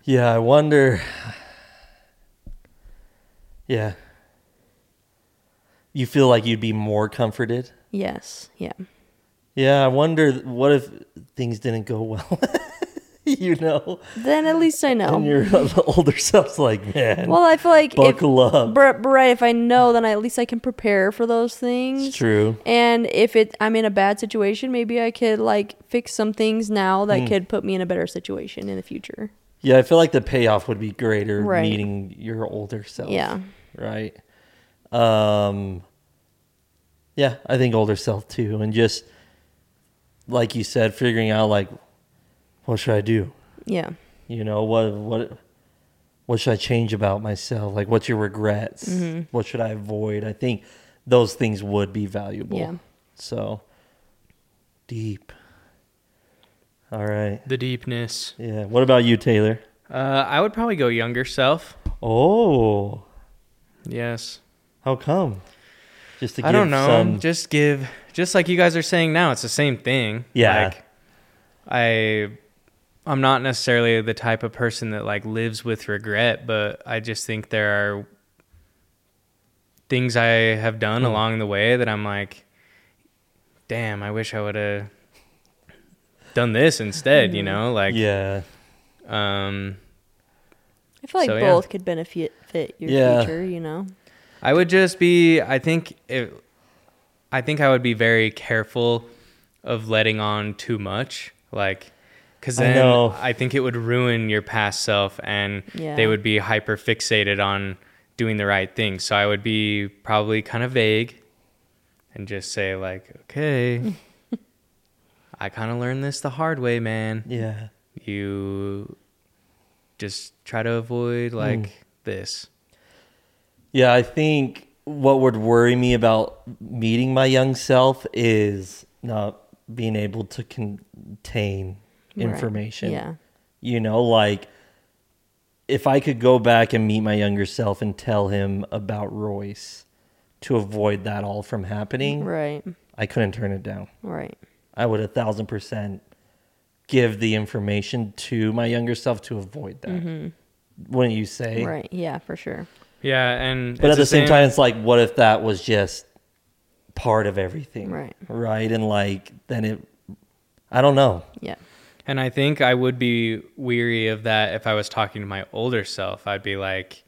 Yeah, I wonder. Yeah. You feel like you'd be more comforted? Yes. Yeah. Yeah, I wonder what if things didn't go well. You know? Then at least I know. And your older self's like, man. Well, I feel like buckle if, up. But, but right, if I know, then I, at least I can prepare for those things. It's true. And if it, I'm in a bad situation, maybe I could like fix some things now that Mm. could put me in a better situation in the future. Yeah, I feel like the payoff would be greater Right. meeting your older self. Yeah. Right. Um. Yeah, I think older self too, and just like you said, figuring out like, what should I do? Yeah. You know, what what what should I change about myself? Like, what's your regrets? Mm-hmm. What should I avoid? I think those things would be valuable. Yeah. So deep. All right. The deepness. Yeah. What about you, Taylor? Uh, I would probably go younger self. Oh, Yes. how come? Just to give I don't know. some. Just give, just like you guys are saying now, it's the same thing. Yeah. Like, I, I'm not necessarily the type of person that like lives with regret, but I just think there are things I have done Mm. along the way that I'm like, damn, I wish I would have done this instead. You know, like, yeah. um, I feel like So, yeah. both could benefit fit your Yeah. future, you know? I would just be, I think it, I think I would be very careful of letting on too much. Like, cause I then know. I, think it would ruin your past self and Yeah. they would be hyper fixated on doing the right thing. So I would be probably kind of vague and just say like, okay, I kind of learned this the hard way, man. Yeah. You just try to avoid like Mm. this. Yeah, I think what would worry me about meeting my young self is not being able to contain Right. information. Yeah. You know, like if I could go back and meet my younger self and tell him about Royce to avoid that all from happening, Right. I couldn't turn it down. Right. I would a thousand percent give the information to my younger self to avoid that. Mm-hmm. Wouldn't you say? Right. Yeah, for sure. Yeah. And But it's at the same same- time, it's like, what if that was just part of everything? Right. Right. And like, then it, I don't know. Yeah. And I think I would be weary of that if I was talking to my older self. I'd be like,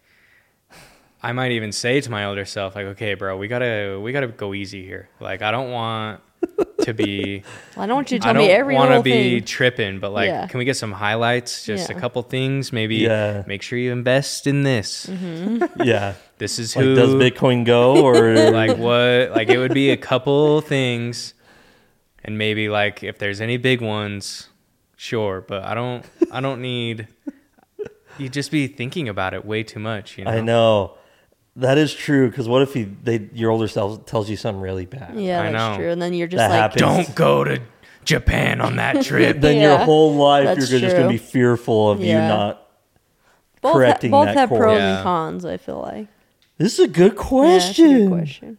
I might even say to my older self, like, okay, bro, we gotta, we gotta go easy here. Like, I don't want to be, Well, I don't want you to I tell me every don't want to little be thing. tripping, but like, Yeah. can we get some highlights? Just Yeah. a couple things, maybe Yeah. make sure you invest in this. Mm-hmm. Yeah. This is Like, who, does Bitcoin go or like what, like it would be a couple things and maybe like if there's any big ones, sure, but I don't I don't need you just be thinking about it way too much, you know. I know that is true. Because what if he, they, your older self tells you something really bad? Yeah, I that's know. true. And then you're just That like, happens. Don't go to Japan on that trip. Then your Yeah, whole life that's you're just going to true. be fearful of you Yeah. not both, ha- correcting both that have course. pros Yeah. and cons, I feel like. This is a good Yeah, question. that's a good question.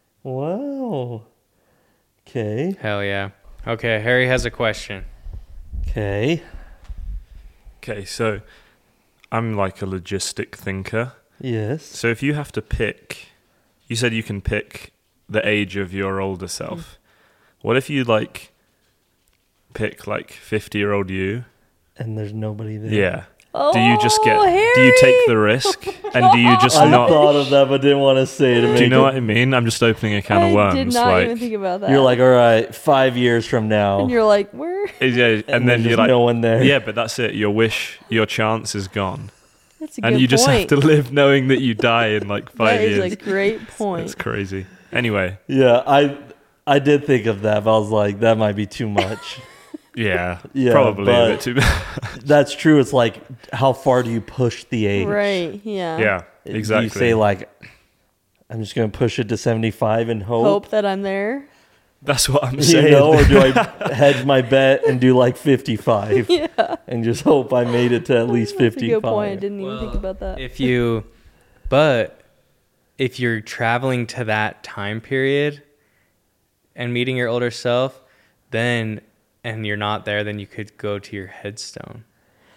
Wow. Okay. Hell yeah. Okay, Harry has a question. Okay. Okay, so I'm like a logistic thinker. Yes. So if you have to pick, you said you can pick the age of your older self. What if you like pick like fifty year old you? And there's nobody there. Yeah. Oh, Do you just get, Harry! do you take the risk and do you just I not, thought of that, but didn't want to say it. To do make you know it, what I mean? I'm just opening a can I of worms. did not like, even think about that. You're like, all right, five years from now, and you're like, where? yeah, and, and then there's you're like, no one there. yeah, but that's it. Your wish, your chance is gone. That's a good And you just point. have to live knowing that you die in like five That is years. a great point. It's crazy. Anyway, Yeah, I I did think of that, but I was like, that might be too much. yeah, Yeah, probably a but- bit too bad. That's true. It's like, how far do you push the age? Right, yeah. Yeah, Do exactly. you say like, I'm just going to push it to seventy-five and hope, Hope that I'm there. That's what I'm you saying. know, or do I hedge my bet and do like fifty-five Yeah. and just hope I made it to at least That's a fifty-five? good point. I didn't even think Well, about that. If you, but if you're traveling to that time period and meeting your older self, then, and you're not there, then you could go to your headstone.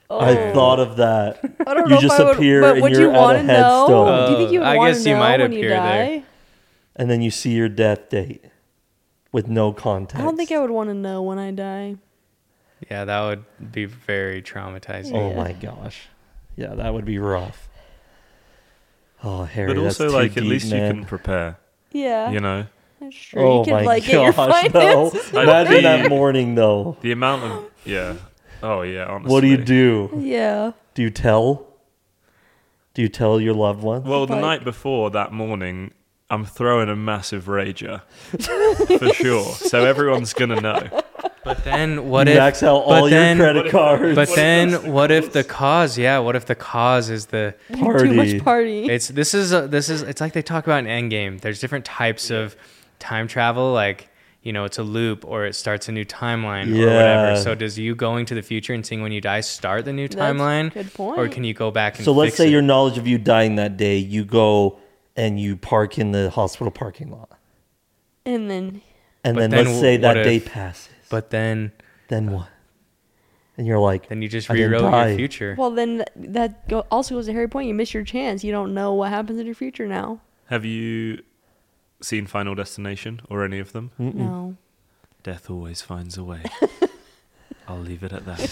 I thought of that. I don't You know if just I would, appear but and would you're you at a want to know? headstone. Do you think you would Uh, I want guess to you know might when you appear there. die? And then you see your death date with no context. I don't think I would want to know when I die. Yeah, that would be very traumatizing. Oh Yeah. my gosh. Yeah, that would be rough. Oh, Harry, But that's also, too like, at deep, least man. you can prepare. Yeah, You know, that's true. Oh you can my like get your gosh, no. finances. Imagine The- that morning, though. the amount of yeah. Oh yeah. Honestly. What do you do? Yeah. Do you tell? Do you tell your loved ones? Well, the Like- night before that morning, I'm throwing a massive rager for sure. So everyone's gonna know. But then what you if max out but all then- your credit cards. But What if then that's the what if cause? the cause? Yeah, what if the cause is the Party. Too much party. It's this is a, this is it's like they talk about in Endgame. There's different types of time travel, like you know, it's a loop or it starts a new timeline or Yeah. whatever. So does you going to the future and seeing when you die start the new That's a timeline, good point. or can you go back and So let's fix say it? your knowledge of you dying that day, you go and you park in the hospital parking lot. And then And But then, then let's say what that if- day passes. But then then what? And you're like, then you just I didn't rewrote die. your future. well, then th- that go- also goes to Harry Point. You miss your chance. You don't know what happens in your future now. Have you seen Final Destination or any of them? Mm-mm. No. Death always finds a way. I'll leave it at that.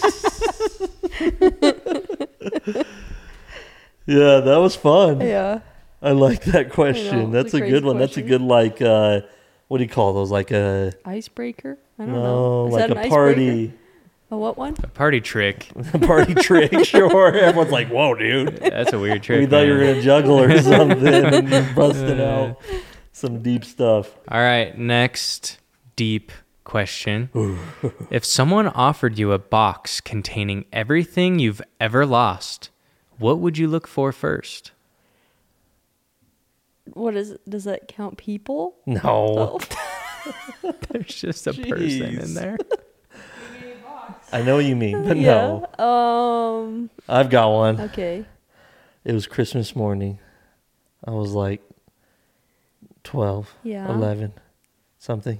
Yeah, that was fun. Yeah. I like that question. it's That's a a, crazy good one. That's a question. good like uh what do you call those? Like a Icebreaker? I don't no, know. Is like that a an party icebreaker? A what one? A party trick. party trick. Sure. Everyone's like, "Whoa, dude. That's a weird trick. we thought you were man. going to juggle or something and you're busting out some deep stuff." All right, next deep question. If someone offered you a box containing everything you've ever lost, what would you look for first? What is? Does that count people? No. Oh. There's just a person Jeez. in there. I know what you mean, but no. Yeah. Um. I've got one. Okay. It was Christmas morning. I was like twelve, Yeah. eleven, something.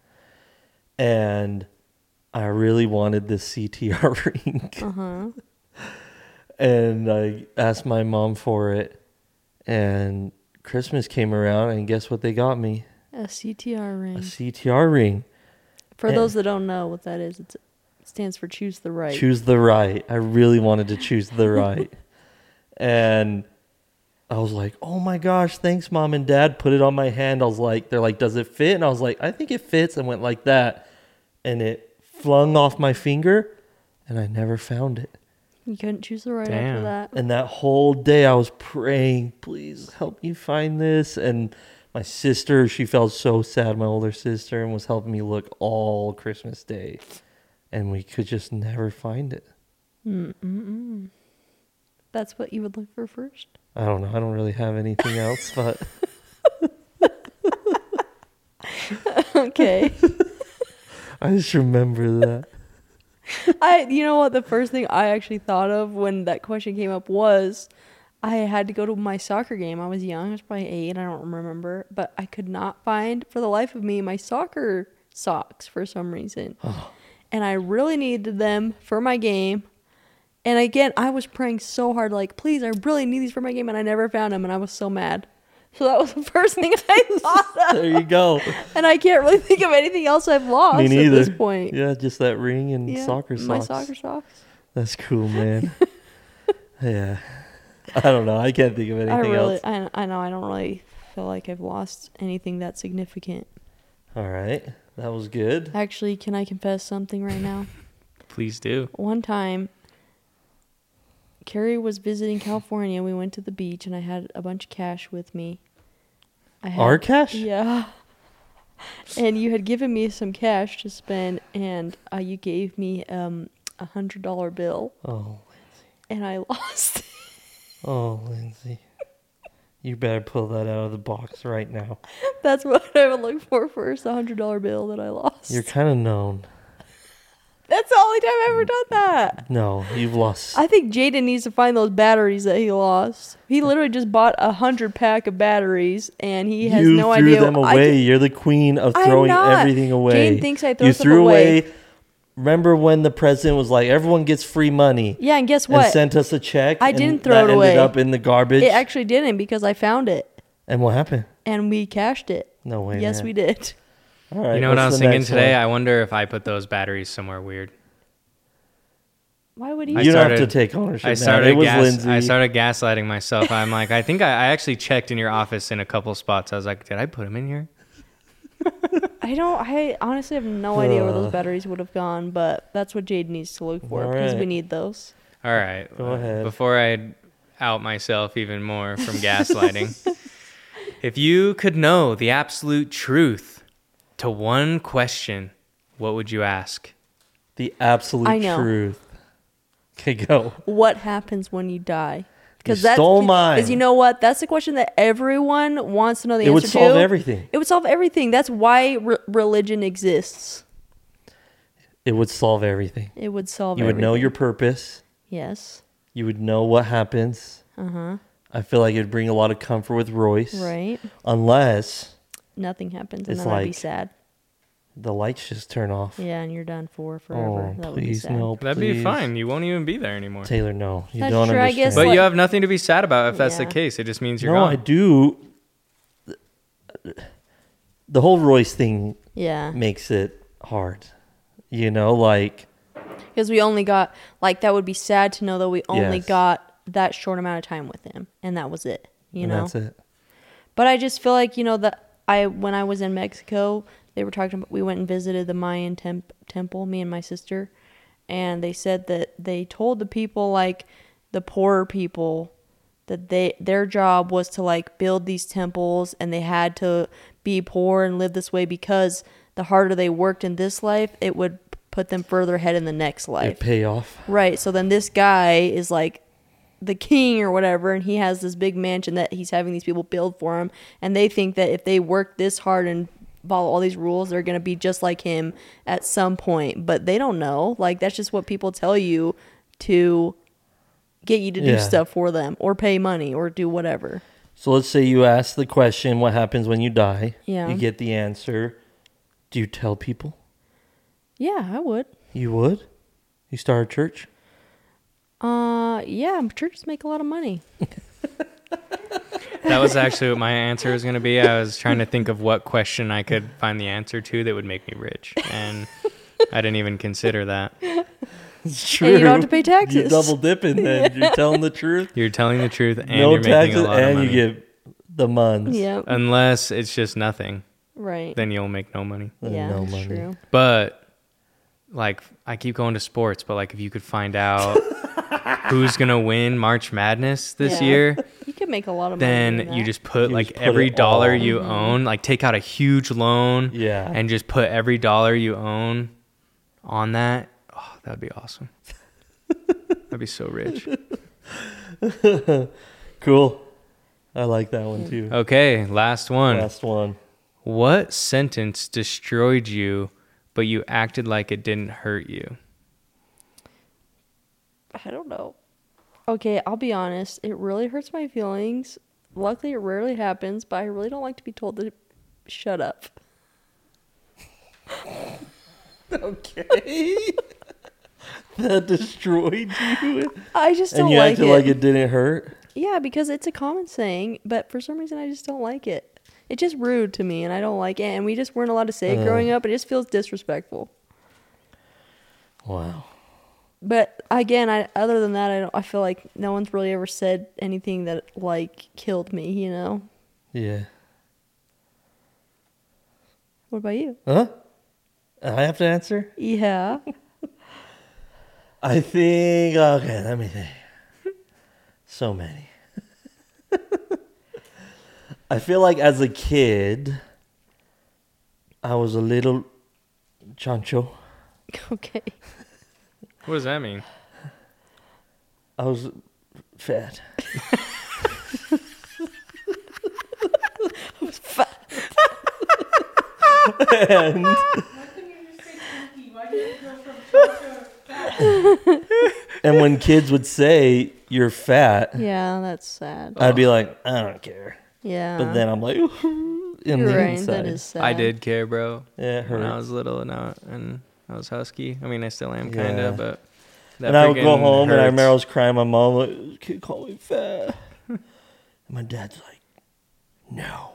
And I really wanted this C T R ring. Uh huh. And I asked my mom for it. And Christmas came around, and guess what they got me? A C T R ring. A C T R ring. For and- those that don't know what that is, it's, it stands for choose the right. Choose the right. I really wanted to choose the right. And I was like, oh my gosh, thanks, Mom and Dad. Put it on my hand. I was like, they're like, does it fit? And I was like, I think it fits. And went like that. And it flung off my finger, and I never found it. You couldn't choose the right Damn. after that. And that whole day I was praying, please help me find this. And my sister, she felt so sad, my older sister, and was helping me look all Christmas Day. And we could just never find it. Mm-mm-mm. That's what you would look for first? I don't know. I don't really have anything else, but Okay. I just remember that. I, you know what? The first thing I actually thought of when that question came up was I had to go to my soccer game. I was young. I was probably eight. I don't remember. But I could not find, for the life of me, my soccer socks for some reason. And I really needed them for my game. And again, I was praying so hard, like, please, I really need these for my game. And I never found them. And I was so mad. So that was the first thing I thought of. There you go. And I can't really think of anything else I've lost Me at neither. this point. Yeah, just that ring and Yeah, soccer socks. My soccer socks. That's cool, man. Yeah. I don't know. I can't think of anything I really, else. I, I know, I don't really feel like I've lost anything that significant. All right. That was good. Actually, can I confess something right now? Please do. One time, Carrie was visiting California. We went to the beach, and I had a bunch of cash with me. I had, Our cash? Yeah. And you had given me some cash to spend, and uh, you gave me um, a hundred dollar bill, Oh, and I lost it. oh, Lindsay. You better pull that out of the box right now. That's what I would look for first, a hundred dollar bill that I lost. You're kind of known. That's the only time I've ever done that. No, you've lost. I think Jaden needs to find those batteries that he lost. He literally just bought a hundred pack of batteries, and he has you no threw idea. them I away. can- You're the queen of I'm throwing not. everything away. Jane thinks I throw you stuff threw away. remember when the president was like, everyone gets free money? Yeah, and guess And what? sent us a check. I and didn't throw that it away. ended up in the garbage. It actually didn't because I found it and what happened? and we cashed it. No way. Yes, man. we did. All right. You know what I what's was the thinking next today? one? I wonder if I put those batteries somewhere weird. Why would he? I You don't have to started- take ownership. I now. started It was gas, Lindsay. I started gaslighting myself. I'm like, I think I, I actually checked in your office in a couple spots. I was like, did I put them in here? I don't. I honestly have no idea where those batteries would have gone, but that's what Jade needs to look for All because we right. need those. All right. Go uh, ahead. Before I out myself even more from gaslighting, if you could know the absolute truth to one question, what would you ask? The absolute I know. truth. Okay, go. What happens when you die? You that's stole mine. Because you know what? That's the question that everyone wants to know the It answer would solve to. everything. It would solve everything. That's why re- religion exists. It would solve everything. It would solve. You would know everything. your purpose. Yes. You would know what happens. Uh huh. I feel like it would bring a lot of comfort with Royce. Right. Unless Nothing happens, and It's then I'd be like- sad. the lights just turn off. Yeah, and you're done for forever. Oh, that would be please, sad. no. That'd please. be fine. You won't even be there anymore. Taylor, no. You That's don't true, I understand. guess, But like- you have nothing to be sad about if that's the Yeah. case. It just means you're no, gone. I do. The whole Royce thing Yeah, makes it hard. You know, like, because we only got like that would be sad to know that we only Yes. got that short amount of time with him, and that was it. You and know. that's it. But I just feel like you know that I when I was in Mexico, they were talking about we went and visited the Mayan temp- temple, me and my sister, and they said that they told the people like the poorer people that they their job was to like build these temples and they had to be poor and live this way because the harder they worked in this life, it would put them further ahead in the next life. It pay off. Right. So then this guy is like the king or whatever, and he has this big mansion that he's having these people build for him, and they think that if they work this hard and follow all these rules, they're going to be just like him at some point. But they don't know. Like, that's just what people tell you to get you to do Yeah. stuff for them or pay money or do whatever. So let's say you ask the question, what happens when you die? Yeah. You get the answer. Do you tell people? Yeah, I would. You would? You start a church? Uh, yeah, churches make a lot of money. That was actually what my answer was going to be. I was trying to think of what question I could find the answer to that would make me rich. And I didn't even consider that. It's true. And you don't have to pay taxes. You're double dipping then. You're telling the truth. You're telling the truth and no you're making taxes, a lot of and money. you get the muns. Yeah, Unless it's just nothing, right. then you'll make no money. Uh, Yeah, no that's money. true. But like I keep going to sports, but like if you could find out who's gonna win March Madness this Yeah. year, You could make a lot of money. doing then you that. just put You like just put every it dollar all. you Mhm. own, like take out a huge loan Yeah. and just put every dollar you own on that. Oh, that'd be awesome. That'd be so rich. Cool. I like that one too. Okay, last one. Last one. What sentence destroyed you, but you acted like it didn't hurt you? I don't know. Okay, I'll be honest. It really hurts my feelings. Luckily, it rarely happens, but I really don't like to be told to shut up. Okay. That destroyed you. I just don't And you like acted it. like it didn't hurt. Yeah, because it's a common saying, but for some reason, I just don't like it. It's just rude to me, and I don't like it. And we just weren't allowed to say it Uh. growing up. It just feels disrespectful. Wow. But again, I other than that, I don't. I feel like no one's really ever said anything that like killed me. You know. Yeah. What about you? Huh? I have to answer? Yeah. I think, okay, let me think. So many. I feel like as a kid, I was a little chancho. Okay. What does that mean? I was fat. and and when kids would say you're fat, Yeah, that's sad. I'd be like, I don't care. Yeah. But then I'm like, in You're the right. inside, That is sad. I did care, bro. yeah, it When I hurt. was little and, I, and I was husky. I mean, I still am kind Yeah. of, but that And I would go freaking home, and I remember I hurts. was crying. My mom like, kid called me fat. And my dad's like, no.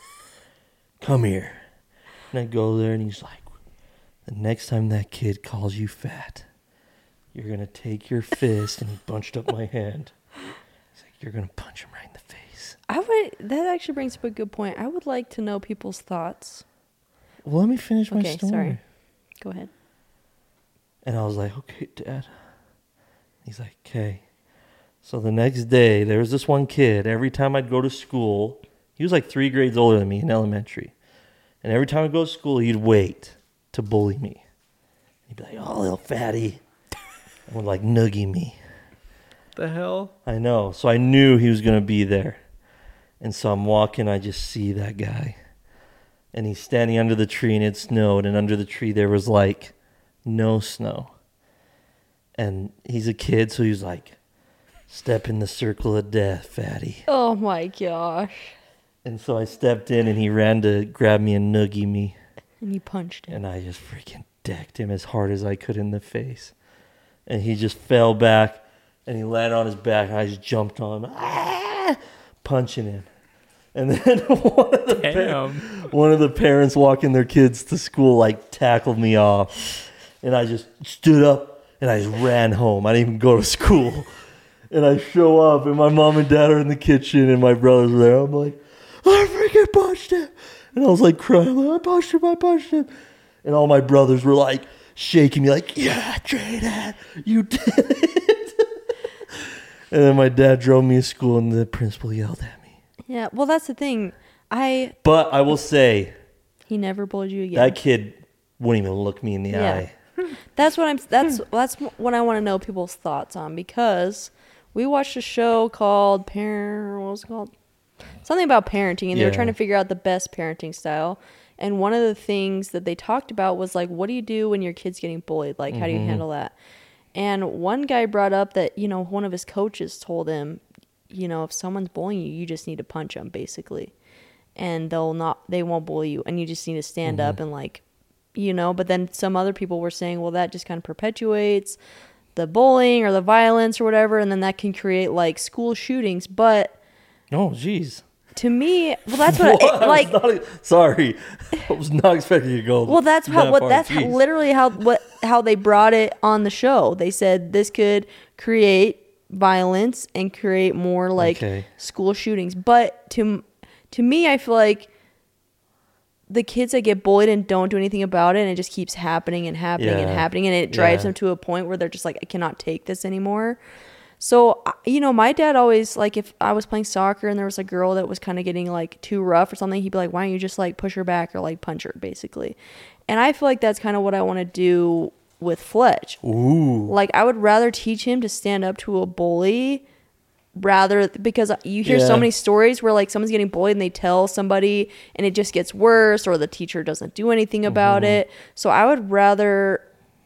Come here. And I go there, and he's like, the next time that kid calls you fat, you're going to take your fist, and he bunched up my hand. He's like, you're going to punch him right in the face. I would. That actually brings up a good point. I would like to know people's thoughts. Well, let me finish my Okay, story. sorry. Go ahead. And I was like, okay, Dad. He's like, okay. So the next day, there was this one kid. Every time I'd go to school, he was like three grades older than me in elementary. And every time I'd go to school, he'd wait to bully me. He'd be like, oh, little fatty. And would like noogie me. The hell? I know. So I knew he was going to be there. And so I'm walking, I just see that guy. And he's standing under the tree, and it snowed. And under the tree, there was like no snow. And he's a kid, so he's like, step in the circle of death, fatty. Oh my gosh. And so I stepped in, and he ran to grab me and noogie me. And you punched him. And I just freaking decked him as hard as I could in the face. And he just fell back, and he landed on his back, and I just jumped on him, ah! punching him. And then one of the pa- Damn. one of the parents walking their kids to school like tackled me off, and I just stood up and I just ran home. I didn't even go to school. And I show up, and my mom and dad are in the kitchen, and my brothers are there. I'm like, I freaking punched him. And I was like crying, like, I punched him, I punched him. And all my brothers were like shaking me, like, yeah, Drayden, you did it. And then my dad drove me to school, and the principal yelled at me. Yeah. Well, that's the thing. I But I will say, he never bullied you again. that kid wouldn't even look me in the Yeah. eye. That's what I'm. That's that's what I want to know people's thoughts on, because we watched a show called Parent. What was it called? Something about parenting, and they were Yeah. trying to figure out the best parenting style. And one of the things that they talked about was like, what do you do when your kid's getting bullied? Like, how do you Mhm. handle that? And one guy brought up that, you know, one of his coaches told him, you know, if someone's bullying you, you just need to punch them, basically, and they'll not, they won't bully you, and you just need to stand Mhm. up and like, you know. But then some other people were saying, well, that just kind of perpetuates the bullying or the violence or whatever, and then that can create like school shootings. But Oh, jeez. to me, well, that's what, What? it, like, I was not, sorry, I was not expecting you to go. well, that's how that what far. that's how, Jeez. literally how what how they brought it on the show. They said this could create violence and create more like Okay. school shootings. But to to me, I feel like the kids that get bullied and don't do anything about it, and it just keeps happening and happening and Yeah. happening, and it drives Yeah. them to a point where they're just like, I cannot take this anymore. So, I- you know, my dad always, like, if I was playing soccer and there was a girl that was kind of getting like too rough or something, he'd be like, why don't you just like push her back or like punch her, basically. And I feel like that's kind of what I want to do with Fletch. Ooh. Like, I would rather teach him to stand up to a bully rather, because you hear so Yeah. many stories where like someone's getting bullied and they tell somebody and it just gets worse, or the teacher doesn't do anything about Mhm. it. So I would rather,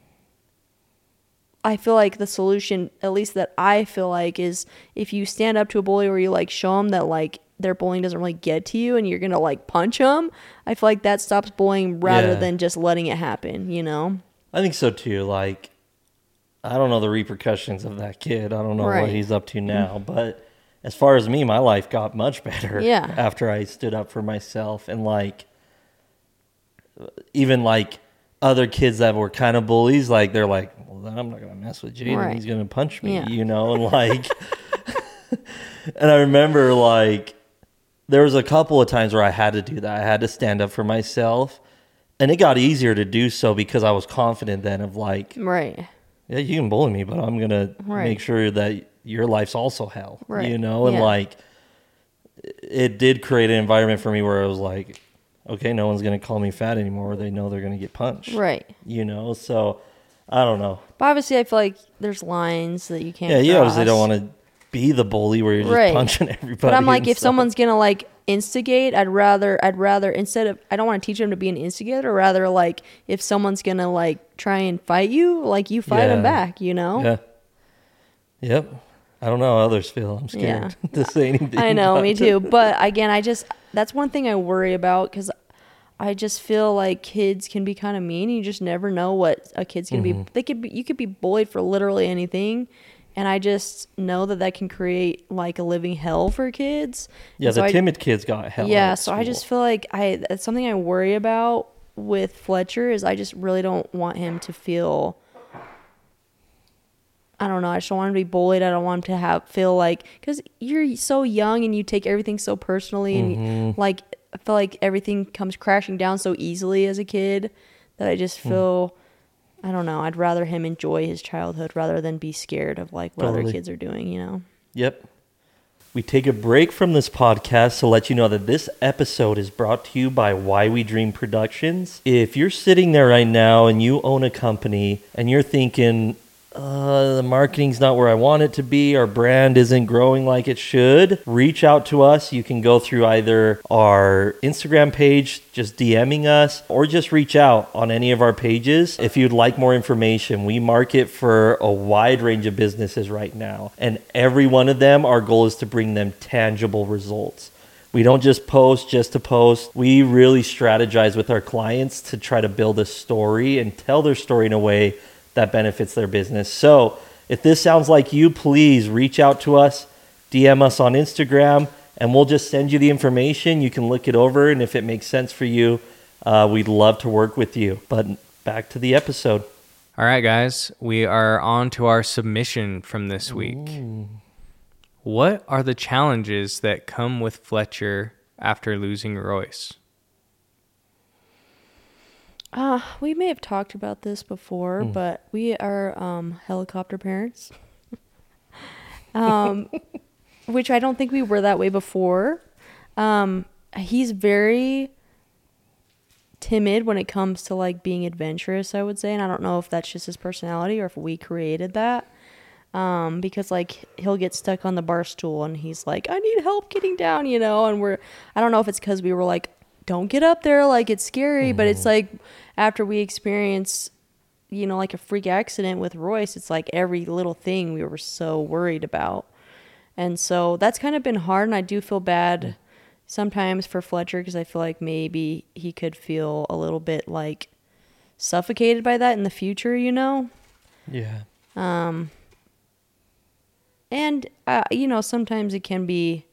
I feel like the solution, at least that I feel like, is if you stand up to a bully or you like show them that like their bullying doesn't really get to you and you're gonna like punch them, I feel like that stops bullying rather Yeah. than just letting it happen, you know? I think so too. Like, I don't know the repercussions of that kid. I don't know Right. what he's up to now. But as far as me, my life got much better Yeah. after I stood up for myself. And like, even like other kids that were kind of bullies, like they're like, well, then I'm not going to mess with Jaden. Right. He's going to punch me, Yeah. you know? And like, and I remember like, there was a couple of times where I had to do that. I had to stand up for myself. And it got easier to do so because I was confident then of like, Right. yeah, you can bully me, but I'm going to Right. make sure that your life's also hell, Right. you know? And Yeah. like, it did create an environment for me where I was like, okay, no one's going to call me fat anymore. They know they're going to get punched, Right. you know? So I don't know. But obviously I feel like there's lines that you can't Yeah, you obviously cross. don't want to be the bully where you're just Right. punching everybody. But I'm like, and if stuff. someone's gonna like instigate, I'd rather, I'd rather instead of, I don't want to teach them to be an instigator. Rather, like if someone's gonna like try and fight you, like you fight them Yeah. back. You know? Yeah. Yep. I don't know how others feel. I'm scared to say anything. I know, about me it. too. But again, I just, that's one thing I worry about, because I just feel like kids can be kind of mean. You just never know what a kid's gonna Mm-hmm. be. They could be. You could be bullied for literally anything, and I just know that that can create like a living hell for kids. Yeah, And so the I- timid kids got hell. Yeah, at so I school. just feel like I that's something I worry about with Fletcher is I just really don't want him to feel. I don't know. I just don't want him to be bullied. I don't want him to have feel like because you're so young and you take everything so personally and Mm-hmm. you, like I feel like everything comes crashing down so easily as a kid that I just Hmm. feel I don't know. I'd rather him enjoy his childhood rather than be scared of like what other Totally. kids are doing. You know. Yep. We take a break from this podcast to let you know that this episode is brought to you by Why We Dream Productions. If you're sitting there right now and you own a company and you're thinking, uh, the marketing's not where I want it to be, our brand isn't growing like it should, reach out to us. You can go through either our Instagram page, just DMing us, or just reach out on any of our pages if you'd like more information. We market for a wide range of businesses right now, and every one of them, our goal is to bring them tangible results. We don't just post just to post. We really strategize with our clients to try to build a story and tell their story in a way that benefits their business. So if this sounds like you, please reach out to us, D M us on Instagram, and we'll just send you the information. You can look it over, and if it makes sense for you, uh, we'd love to work with you. But back to the episode. All right, guys, we are on to our submission from this week. Ooh. What are the challenges that come with Fletcher after losing Royce? Uh, we may have talked about this before, Mm. but we are um, helicopter parents. um, which I don't think we were that way before. Um, he's very timid when it comes to like being adventurous, I would say, and I don't know if that's just his personality or if we created that. Um, because like he'll get stuck on the bar stool and he's like, I need help getting down, you know, and we're, I don't know if it's because we were like, don't get up there, like it's scary, but it's like after we experience, you know, like a freak accident with Royce, it's like every little thing we were so worried about. And so that's kind of been hard, and I do feel bad sometimes for Fletcher because I feel like maybe he could feel a little bit like suffocated by that in the future, you know? Yeah. Um, and, uh, you know, sometimes it can be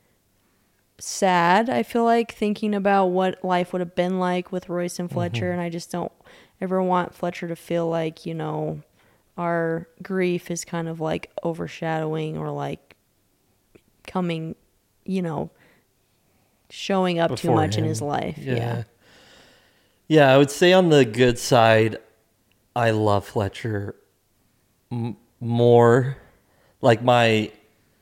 sad, I feel like, thinking about what life would have been like with Royce and Fletcher, Mhm. and I just don't ever want Fletcher to feel like, you know, our grief is kind of like overshadowing or like coming, you know, showing up too Before much in him. his life. Yeah. Yeah. Yeah, I would say on the good side, I love Fletcher m- more. Like my,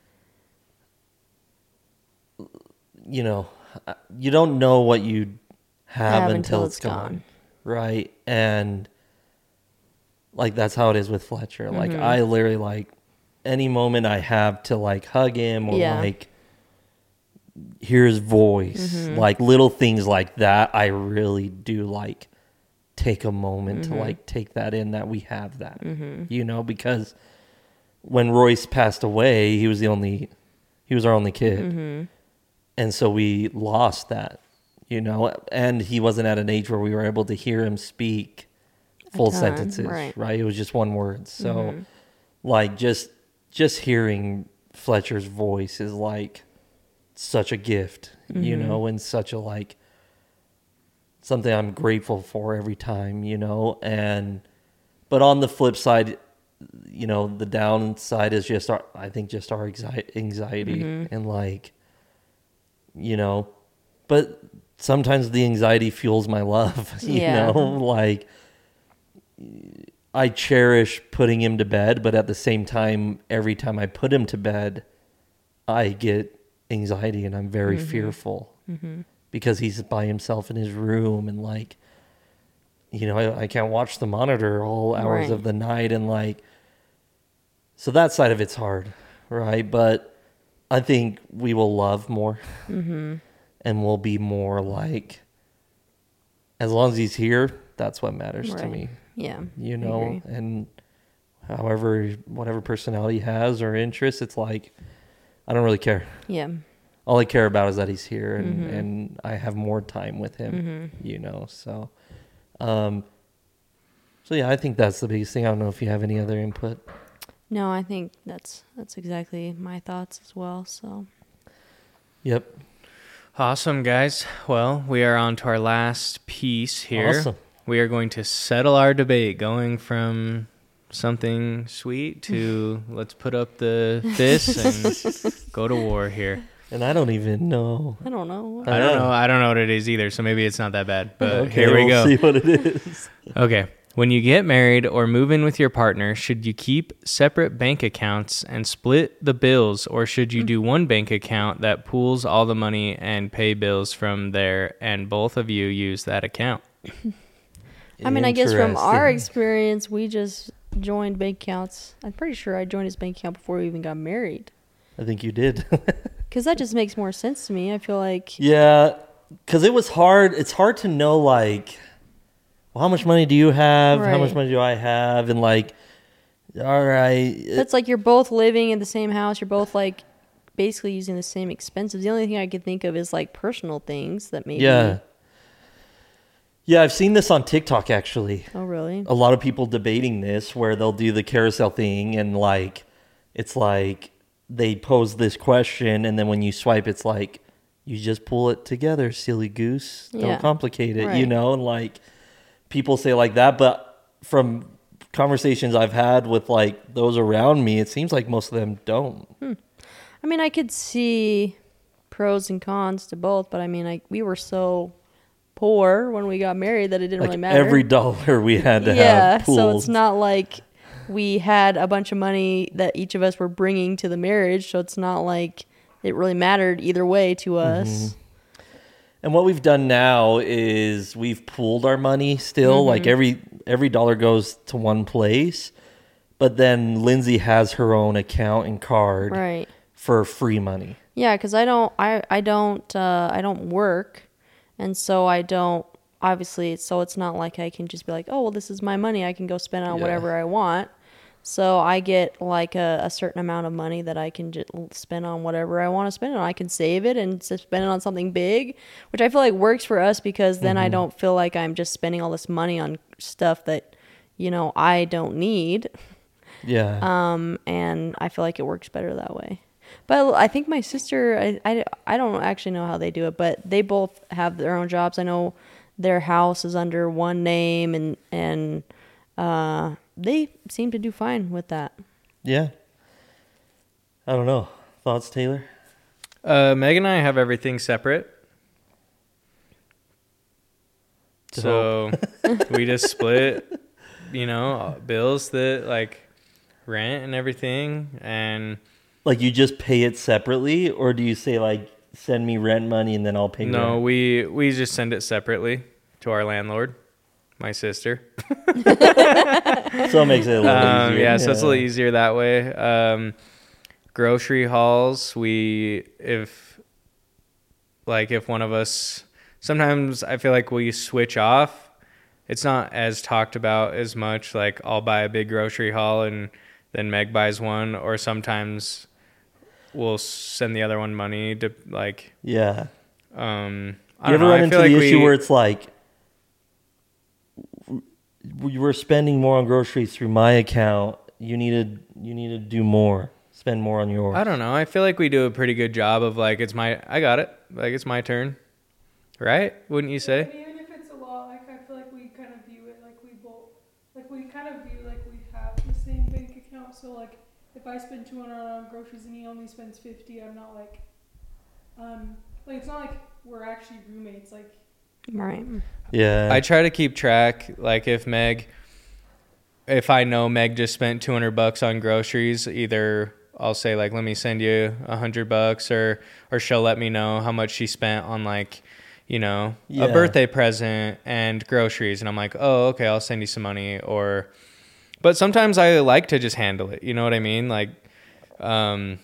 you know, you don't know what you have, Have until, until it's it's gone, gone. right? And like that's how it is with Fletcher. Like Mhm. I literally like any moment I have to like hug him or Yeah. like hear his voice, Mhm. like little things like that. I really do like take a moment to Mhm. like take that in that we have that, Mhm. you know, because when Royce passed away, he was the only, he was our only kid. Mhm. And so we lost that, you know, and he wasn't at an age where we were able to hear him speak full ton, sentences, right. right? It was just one word. So Mhm. like just just hearing Fletcher's voice is like such a gift, you Mhm. know, and such a like something I'm grateful for every time, you know. And but on the flip side, you know, the downside is just our, I think just our anxi- anxiety Mhm. and like, you know, but sometimes the anxiety fuels my love, you Yeah. know, like I cherish putting him to bed, but at the same time, every time I put him to bed, I get anxiety and I'm very Mhm. fearful Mhm. because he's by himself in his room and like, you know, I, I can't watch the monitor all hours Right. of the night and like, so that side of it's hard, right? But I think we will love more Mhm. and we'll be more like, as long as he's here, that's what matters to Right. me, Yeah. you I know, agree. and however, whatever personality he has or interests, it's like, I don't really care. Yeah. all I care about is that he's here and, Mm-hmm. and I have more time with him, Mm-hmm. you know. So, um, so yeah, I think that's the biggest thing. I don't know if you have any other input. No, I think that's that's exactly my thoughts as well. So Yep. Awesome, guys. Well, we are on to our last piece here. Awesome. We are going to settle our debate, going from something sweet to let's put up the fists and go to war here. And I don't even know. I don't know. I don't know. I don't know what it is either, so maybe it's not that bad. But Okay, here we we'll go. see what it is. Okay. When you get married or move in with your partner, should you keep separate bank accounts and split the bills, or should you do one bank account that pools all the money and pay bills from there, and both of you use that account? I mean, I guess from our Interesting. experience, we just joined bank accounts. I'm pretty sure I joined his bank account before we even got married. I think you did. Because that just makes more sense to me. I feel like, Yeah, because it was hard. It's hard to know, like, well, how much money do you have? How much Right. money do I have? And, like, all right. it's like you're both living in the same house. You're both like basically using the same expenses. The only thing I could think of is like personal things that maybe. Yeah. Yeah, I've seen this on TikTok, actually. Oh, really? A lot of people debating this where they'll do the carousel thing and, like, it's like they pose this question and then when you swipe, it's like, you just pull it together, silly goose. Don't Yeah. complicate it, you Right. know? And, like, people say like that, but from conversations I've had with like those around me, it seems like most of them don't. I mean, I could see pros and cons to both, but I mean, I we were so poor when we got married that it didn't Like really matter. every dollar we had to yeah, have pooled. so it's not like we had a bunch of money that each of us were bringing to the marriage, so it's not like it really mattered either way to us. And what we've done now is we've pooled our money still. Like every every dollar goes to one place, but then Lindsay has her own account and card Right. for free money. Yeah, because I don't, I, I don't, uh, I don't work, and so I don't. Obviously, so it's not like I can just be like, oh, well, this is my money. I can go spend it on Yeah. whatever I want. So I get like a, a certain amount of money that I can just spend on whatever I want to spend it on. I can save it and s- spend it on something big, which I feel like works for us because then I don't feel like I'm just spending all this money on stuff that, you know, I don't need. Yeah. Um, and I feel like it works better that way. But I think my sister, I, I, I don't actually know how they do it, but they both have their own jobs. I know their house is under one name, and and uh, they seem to do fine with that. yeah. I don't know. Thoughts, Taylor? Uh, Meg and I have everything separate. To So we just split, you know, bills that like rent and everything. And Like you just pay it separately, or do you say like send me rent money and then I'll pay no, rent? we, we just send it separately to our landlord, my sister. So it makes it a little Um, easier. yeah, so it's a little easier that way. Um, grocery hauls, we if like if one of us, sometimes I feel like we switch off. It's not as talked about as much. Like I'll buy a big grocery haul and then Meg buys one, or sometimes we'll send the other one money to like. Yeah. Um, I You don't ever know. run I into feel the like issue we, where it's like we were spending more on groceries through my account? You need to you need to do more, spend more on yours. I don't know. I feel like we do a pretty good job of like it's my I got it. Like it's my turn. Right? Wouldn't you say? But even if it's a lot, like I feel like we kind of view it like we both, like we kind of view like we have the same bank account. So like if I spend two hundred on groceries and he only spends fifty, I'm not like, um, like it's not like we're actually roommates. Like Right. Yeah. I try to keep track. Like if Meg, if I know Meg just spent two hundred bucks on groceries, either I'll say like, let me send you a hundred bucks, or or she'll let me know how much she spent on like, you know, Yeah. a birthday present and groceries, and I'm like, oh, okay, I'll send you some money. Or, but sometimes I like to just handle it. You know what I mean? Like, um,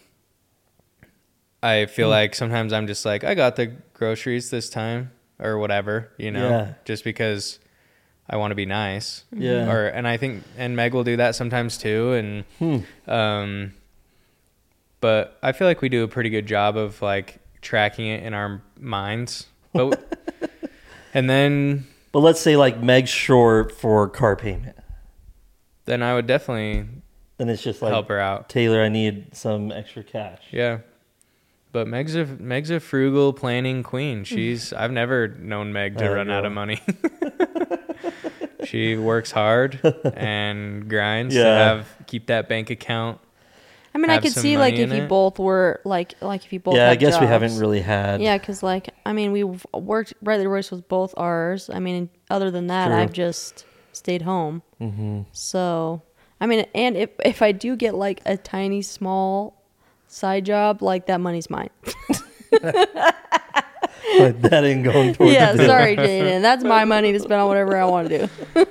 I feel Hmm. like sometimes I'm just like, I got the groceries this time or whatever, you know, Yeah. just because I want to be nice. Yeah. Or, and I think, and Meg will do that sometimes too. And, Hmm. um, but I feel like we do a pretty good job of like tracking it in our minds. But and then But let's say like Meg's short for car payment. then I would definitely Then it's just like, help her out. Taylor, I need some extra cash. Yeah. But Meg's a Meg's a frugal planning queen. She's I've never known Meg to There you run out go. of money. She works hard and grinds to Yeah. have keep that bank account. I mean, I have could some see like money if in you it. both were like like if you both. Yeah, I had guess we jobs. haven't really had. Yeah, because like I mean, we've worked. Riley Royce was both ours. I mean, other than that, True. I've just stayed home. Mm-hmm. So I mean, and if if I do get like a tiny small side job, like that money's mine. Like that ain't going towards Yeah, the bill. sorry, Jaden. That's my money to spend on whatever I want to do.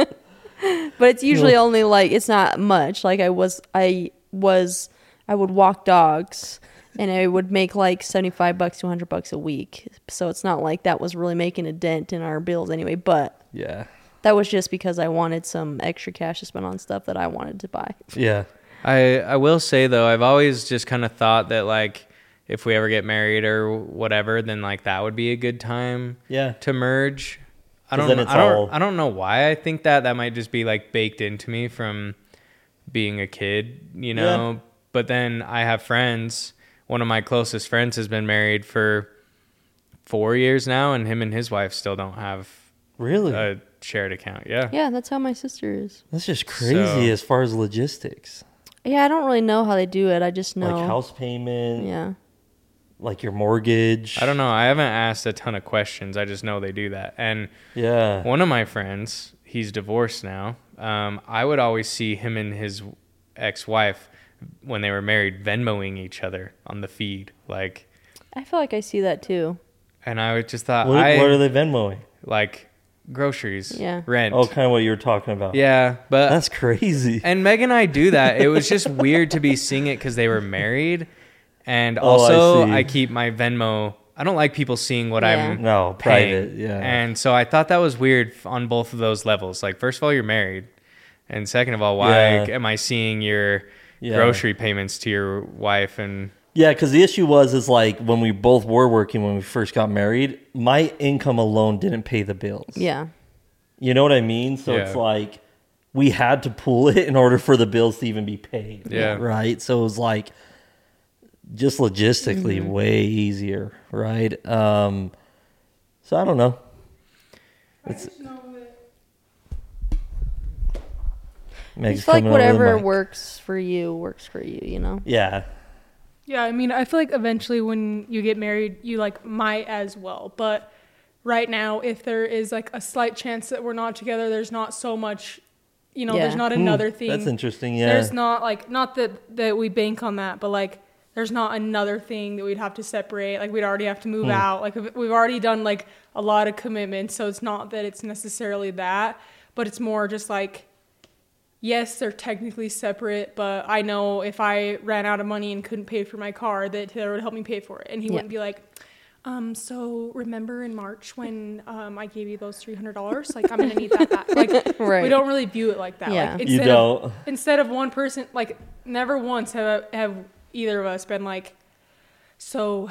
But it's usually only like it's not much. Like I was, I was, I would walk dogs, and I would make like seventy-five bucks to one hundred bucks a week. So it's not like that was really making a dent in our bills anyway. But Yeah. that was just because I wanted some extra cash to spend on stuff that I wanted to buy. Yeah. I I will say though, I've always just kind of thought that like if we ever get married or whatever, then like that would be a good time Yeah. to merge. I 'Cause don't then it's I don't all- I don't know why I think that. That might just be like baked into me from being a kid, you know. Yeah. But then I have friends. One of my closest friends has been married for four years now, and him and his wife still don't have Really? a shared account. Yeah. Yeah, that's how my sister is. That's just crazy So- as far as logistics. Yeah, I don't really know how they do it. I just know. Like house payment, Yeah. like your mortgage. I don't know. I haven't asked a ton of questions. I just know they do that. And Yeah. one of my friends, he's divorced now. Um, I would always see him and his ex-wife when they were married Venmoing each other on the feed, like. I feel like I see that too. And I would just thought, What, I what are they Venmoing? like groceries, Yeah. rent. Oh, kind of what you were talking about. Yeah, but That's crazy. and Meg and I do that. It was just weird to be seeing it because they were married, and Oh, I also see. I, keep my Venmo. I don't like people seeing what Yeah. I'm No, paying. private. Yeah. And so I thought that was weird f- on both of those levels. Like, first of all, you're married, and second of all, why Yeah. am I seeing your Yeah. grocery payments to your wife? And Yeah, because the issue was is like when we both were working when we first got married, my income alone didn't pay the bills. Yeah. You know what I mean? So it's Yeah. like we had to pool it in order for the bills to even be paid. Yeah. Right. So it was like just logistically Mm-hmm. way easier. Right. Um, so I don't know. I It's- just know that Meg's It's like coming over the whatever mic. works for you works for you, you know? Yeah. Yeah, I mean, I feel like eventually when you get married, you like might as well. But right now, if there is like a slight chance that we're not together, there's not so much, you know, Yeah. there's not Hmm, another thing. That's interesting. Yeah. There's not like, not that, that we bank on that, but like, there's not another thing that we'd have to separate. Like, we'd already have to move Hmm. out. Like, we've already done like a lot of commitments. So it's not that it's necessarily that, but it's more just like, yes, they're technically separate, but I know if I ran out of money and couldn't pay for my car, that Taylor would help me pay for it. And he Yeah. wouldn't be like, um, so remember in March when um, I gave you those three hundred dollars? Like, I'm going to need that back. Like, Right. we don't really view it like that. Yeah. Like, You instead of, don't. instead of one person, like, never once have, have either of us been like, so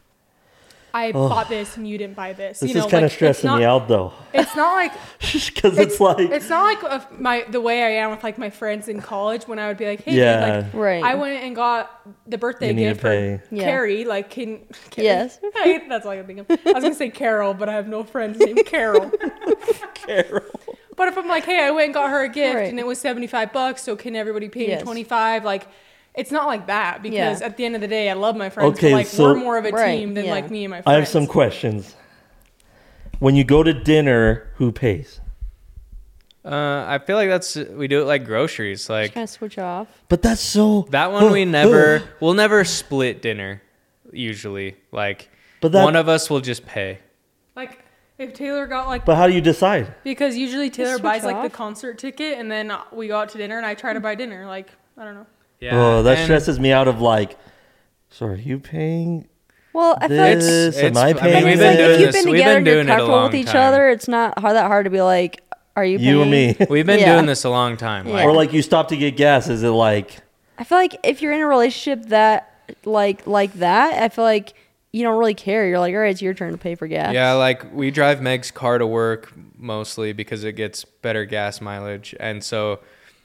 I Oh. bought this and you didn't buy this. This you know, is kind of like, it's stressing not, me out though. It's not like Because it's, like, it's not like uh, my the way I am with like my friends in college when I would be like, hey, Yeah. dude, like Right. I went and got the birthday You need to gift for pay. Yeah. Carrie. Like, can, can Yes. I, that's all I can think of. I was gonna say Carol, but I have no friends named Carol. Carol. But if I'm like, hey, I went and got her a gift Right. and it was seventy-five bucks, so can everybody pay Yes. me twenty-five? Like, it's not like that because Yeah. at the end of the day, I love my friends. Okay, but like so- we're more of a Right, team than yeah. like me and my I friends. have some questions. When you go to dinner, who pays? uh, I feel like that's we do it like groceries. Like Kind of switch off. But that's so. that one, we never we'll never split dinner. Usually, like But that- one of us will just pay. Like if Taylor got like But how do you decide? because usually Taylor switch buys like the off. concert ticket and then we go out to dinner and I try to buy dinner. Like I don't know. Yeah, Oh, that and stresses me out. Of like, so are you paying? Well, I feel like This It's, am it's, I I paying? mean, it's we've been like doing if you've this. been We've together been and you're doing it a comfortable long with each time. other, it's not hard, that hard to be like, are you You or paying? me? We've been Yeah. doing this a long time. Yeah. Like, Or like you stop to get gas? Is it like? I feel like if you're in a relationship that like like that, I feel like you don't really care. You're like, all right, it's your turn to pay for gas. Yeah, like we drive Meg's car to work mostly because it gets better gas mileage. And so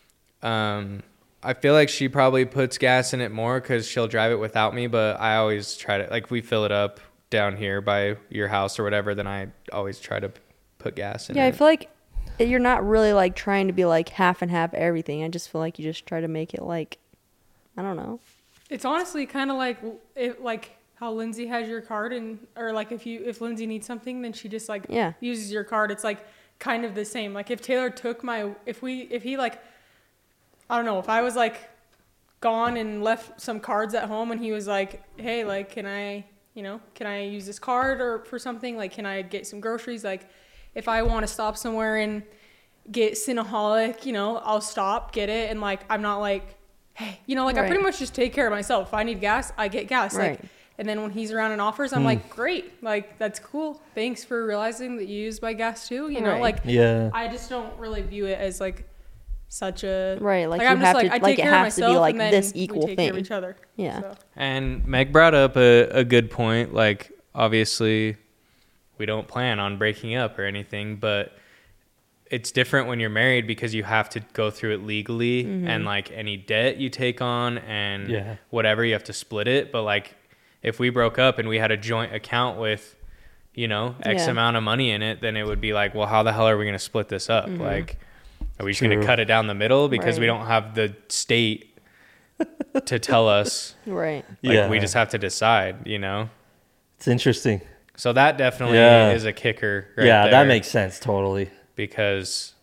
um, I feel like she probably puts gas in it more because she'll drive it without me. But I always try to, like we fill it up down here by your house or whatever, then I always try to put gas in Yeah, it. I feel like you're not really like trying to be like half and half everything. I just feel like you just try to make it like, I don't know. It's honestly kind of like it, like how Lindsay has your card, and or like if you if Lindsay needs something, then she just like Yeah. uses your card. It's like kind of the same. Like if Taylor took my if we if he like I don't know if I was like gone and left some cards at home, and he was like, hey, like can I you know can I use this card or for something, like can I get some groceries, like if I want to stop somewhere and get Cinnaholic, you know I'll stop, get it, and like I'm not like, hey, you know like Right. I pretty much just take care of myself. If I need gas, I get gas. Right. Like, and then when he's around and offers, I'm like, great, like that's cool. Thanks for realizing that you use my gas too. You know, Right. like Yeah. I just don't really view it as like such a Right, like you I'm just have like, to- I like take it care of has to be myself, like and then this we equal take care of thing. each other. Yeah. So. And Meg brought up a, a good point. Like, obviously, we don't plan on breaking up or anything, but it's different when you're married because you have to go through it legally, Mm-hmm. and like any debt you take on and Yeah. whatever, you have to split it. But like, if we broke up and we had a joint account with, you know, X Yeah. amount of money in it, then it would be like, well, how the hell are we going to split this up? Mm-hmm. Like, are we just going True. to cut it down the middle because we Right. don't have the state to tell us? Right. Like, Yeah. we just have to decide, you know? It's interesting. So that definitely Yeah. is a kicker right yeah, there, that makes sense totally. because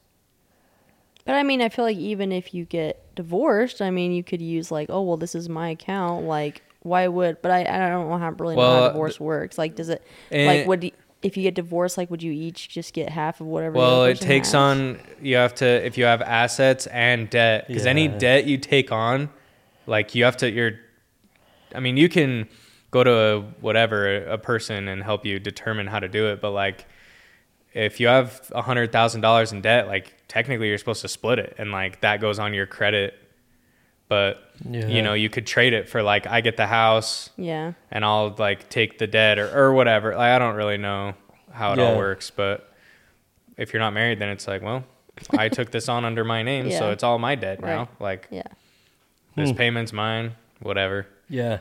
But I mean, I feel like even if you get divorced, I mean, you could use like, oh, well, this is my account. Like, why would? But I, I don't know how really know Well, how divorce works. Like, does it eh, like would y- if you get divorced, like, would you each just get half of whatever? the well, other it person takes has? on, you have to, if you have assets and debt, because any Yeah. debt you take on, like you have to, you're, I mean, you can go to a, whatever, a person and help you determine how to do it. But like, if you have a hundred thousand dollars in debt, like technically you're supposed to split it, and like that goes on your credit. But Yeah. you know, you could trade it for like, I get the house Yeah. and I'll like take the debt or, or whatever. Like, I don't really know how it all Yeah. works, but if you're not married, then it's like, well, I took this on under my name, so Yeah. it's all my debt now. Right. Like, Yeah. this Hmm. payment's mine, whatever. Yeah.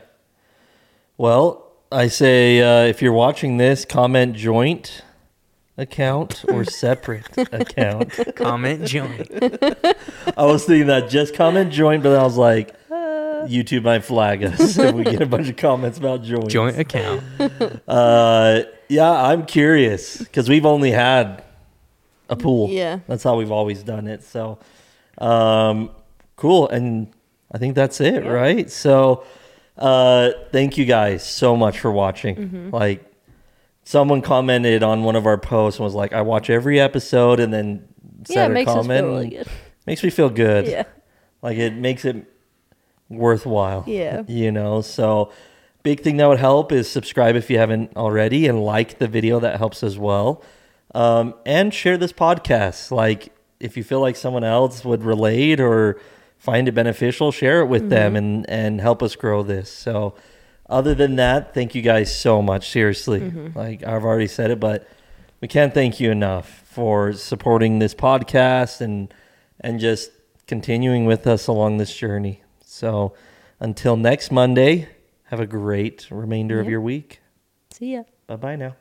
Well, I say uh, if you're watching this, comment joint account or separate account. Comment joint. I was thinking that just comment joint, but then I was like, YouTube might flag us if we get a bunch of comments about joint. Joint account. Uh, yeah, I'm curious because we've only had a pool. Yeah. That's how we've always done it. So, um, cool. And I think that's it, Yeah. right? So, uh, thank you guys so much for watching. Mm-hmm. Like, someone commented on one of our posts and was like, I watch every episode, and then said Yeah, it her makes us comment. feel really and good. Makes me feel good. Yeah. Like, it makes it worthwhile. Yeah. You know, so big thing that would help is subscribe if you haven't already, and like the video. That helps as well. Um, and share this podcast. Like, if you feel like someone else would relate or find it beneficial, share it with them and, and help us grow this. So other than that, thank you guys so much. Seriously. Like, I've already said it, but we can't thank you enough for supporting this podcast and, and just continuing with us along this journey. So until next Monday, have a great remainder of Yep. your week. See ya. Bye-bye now.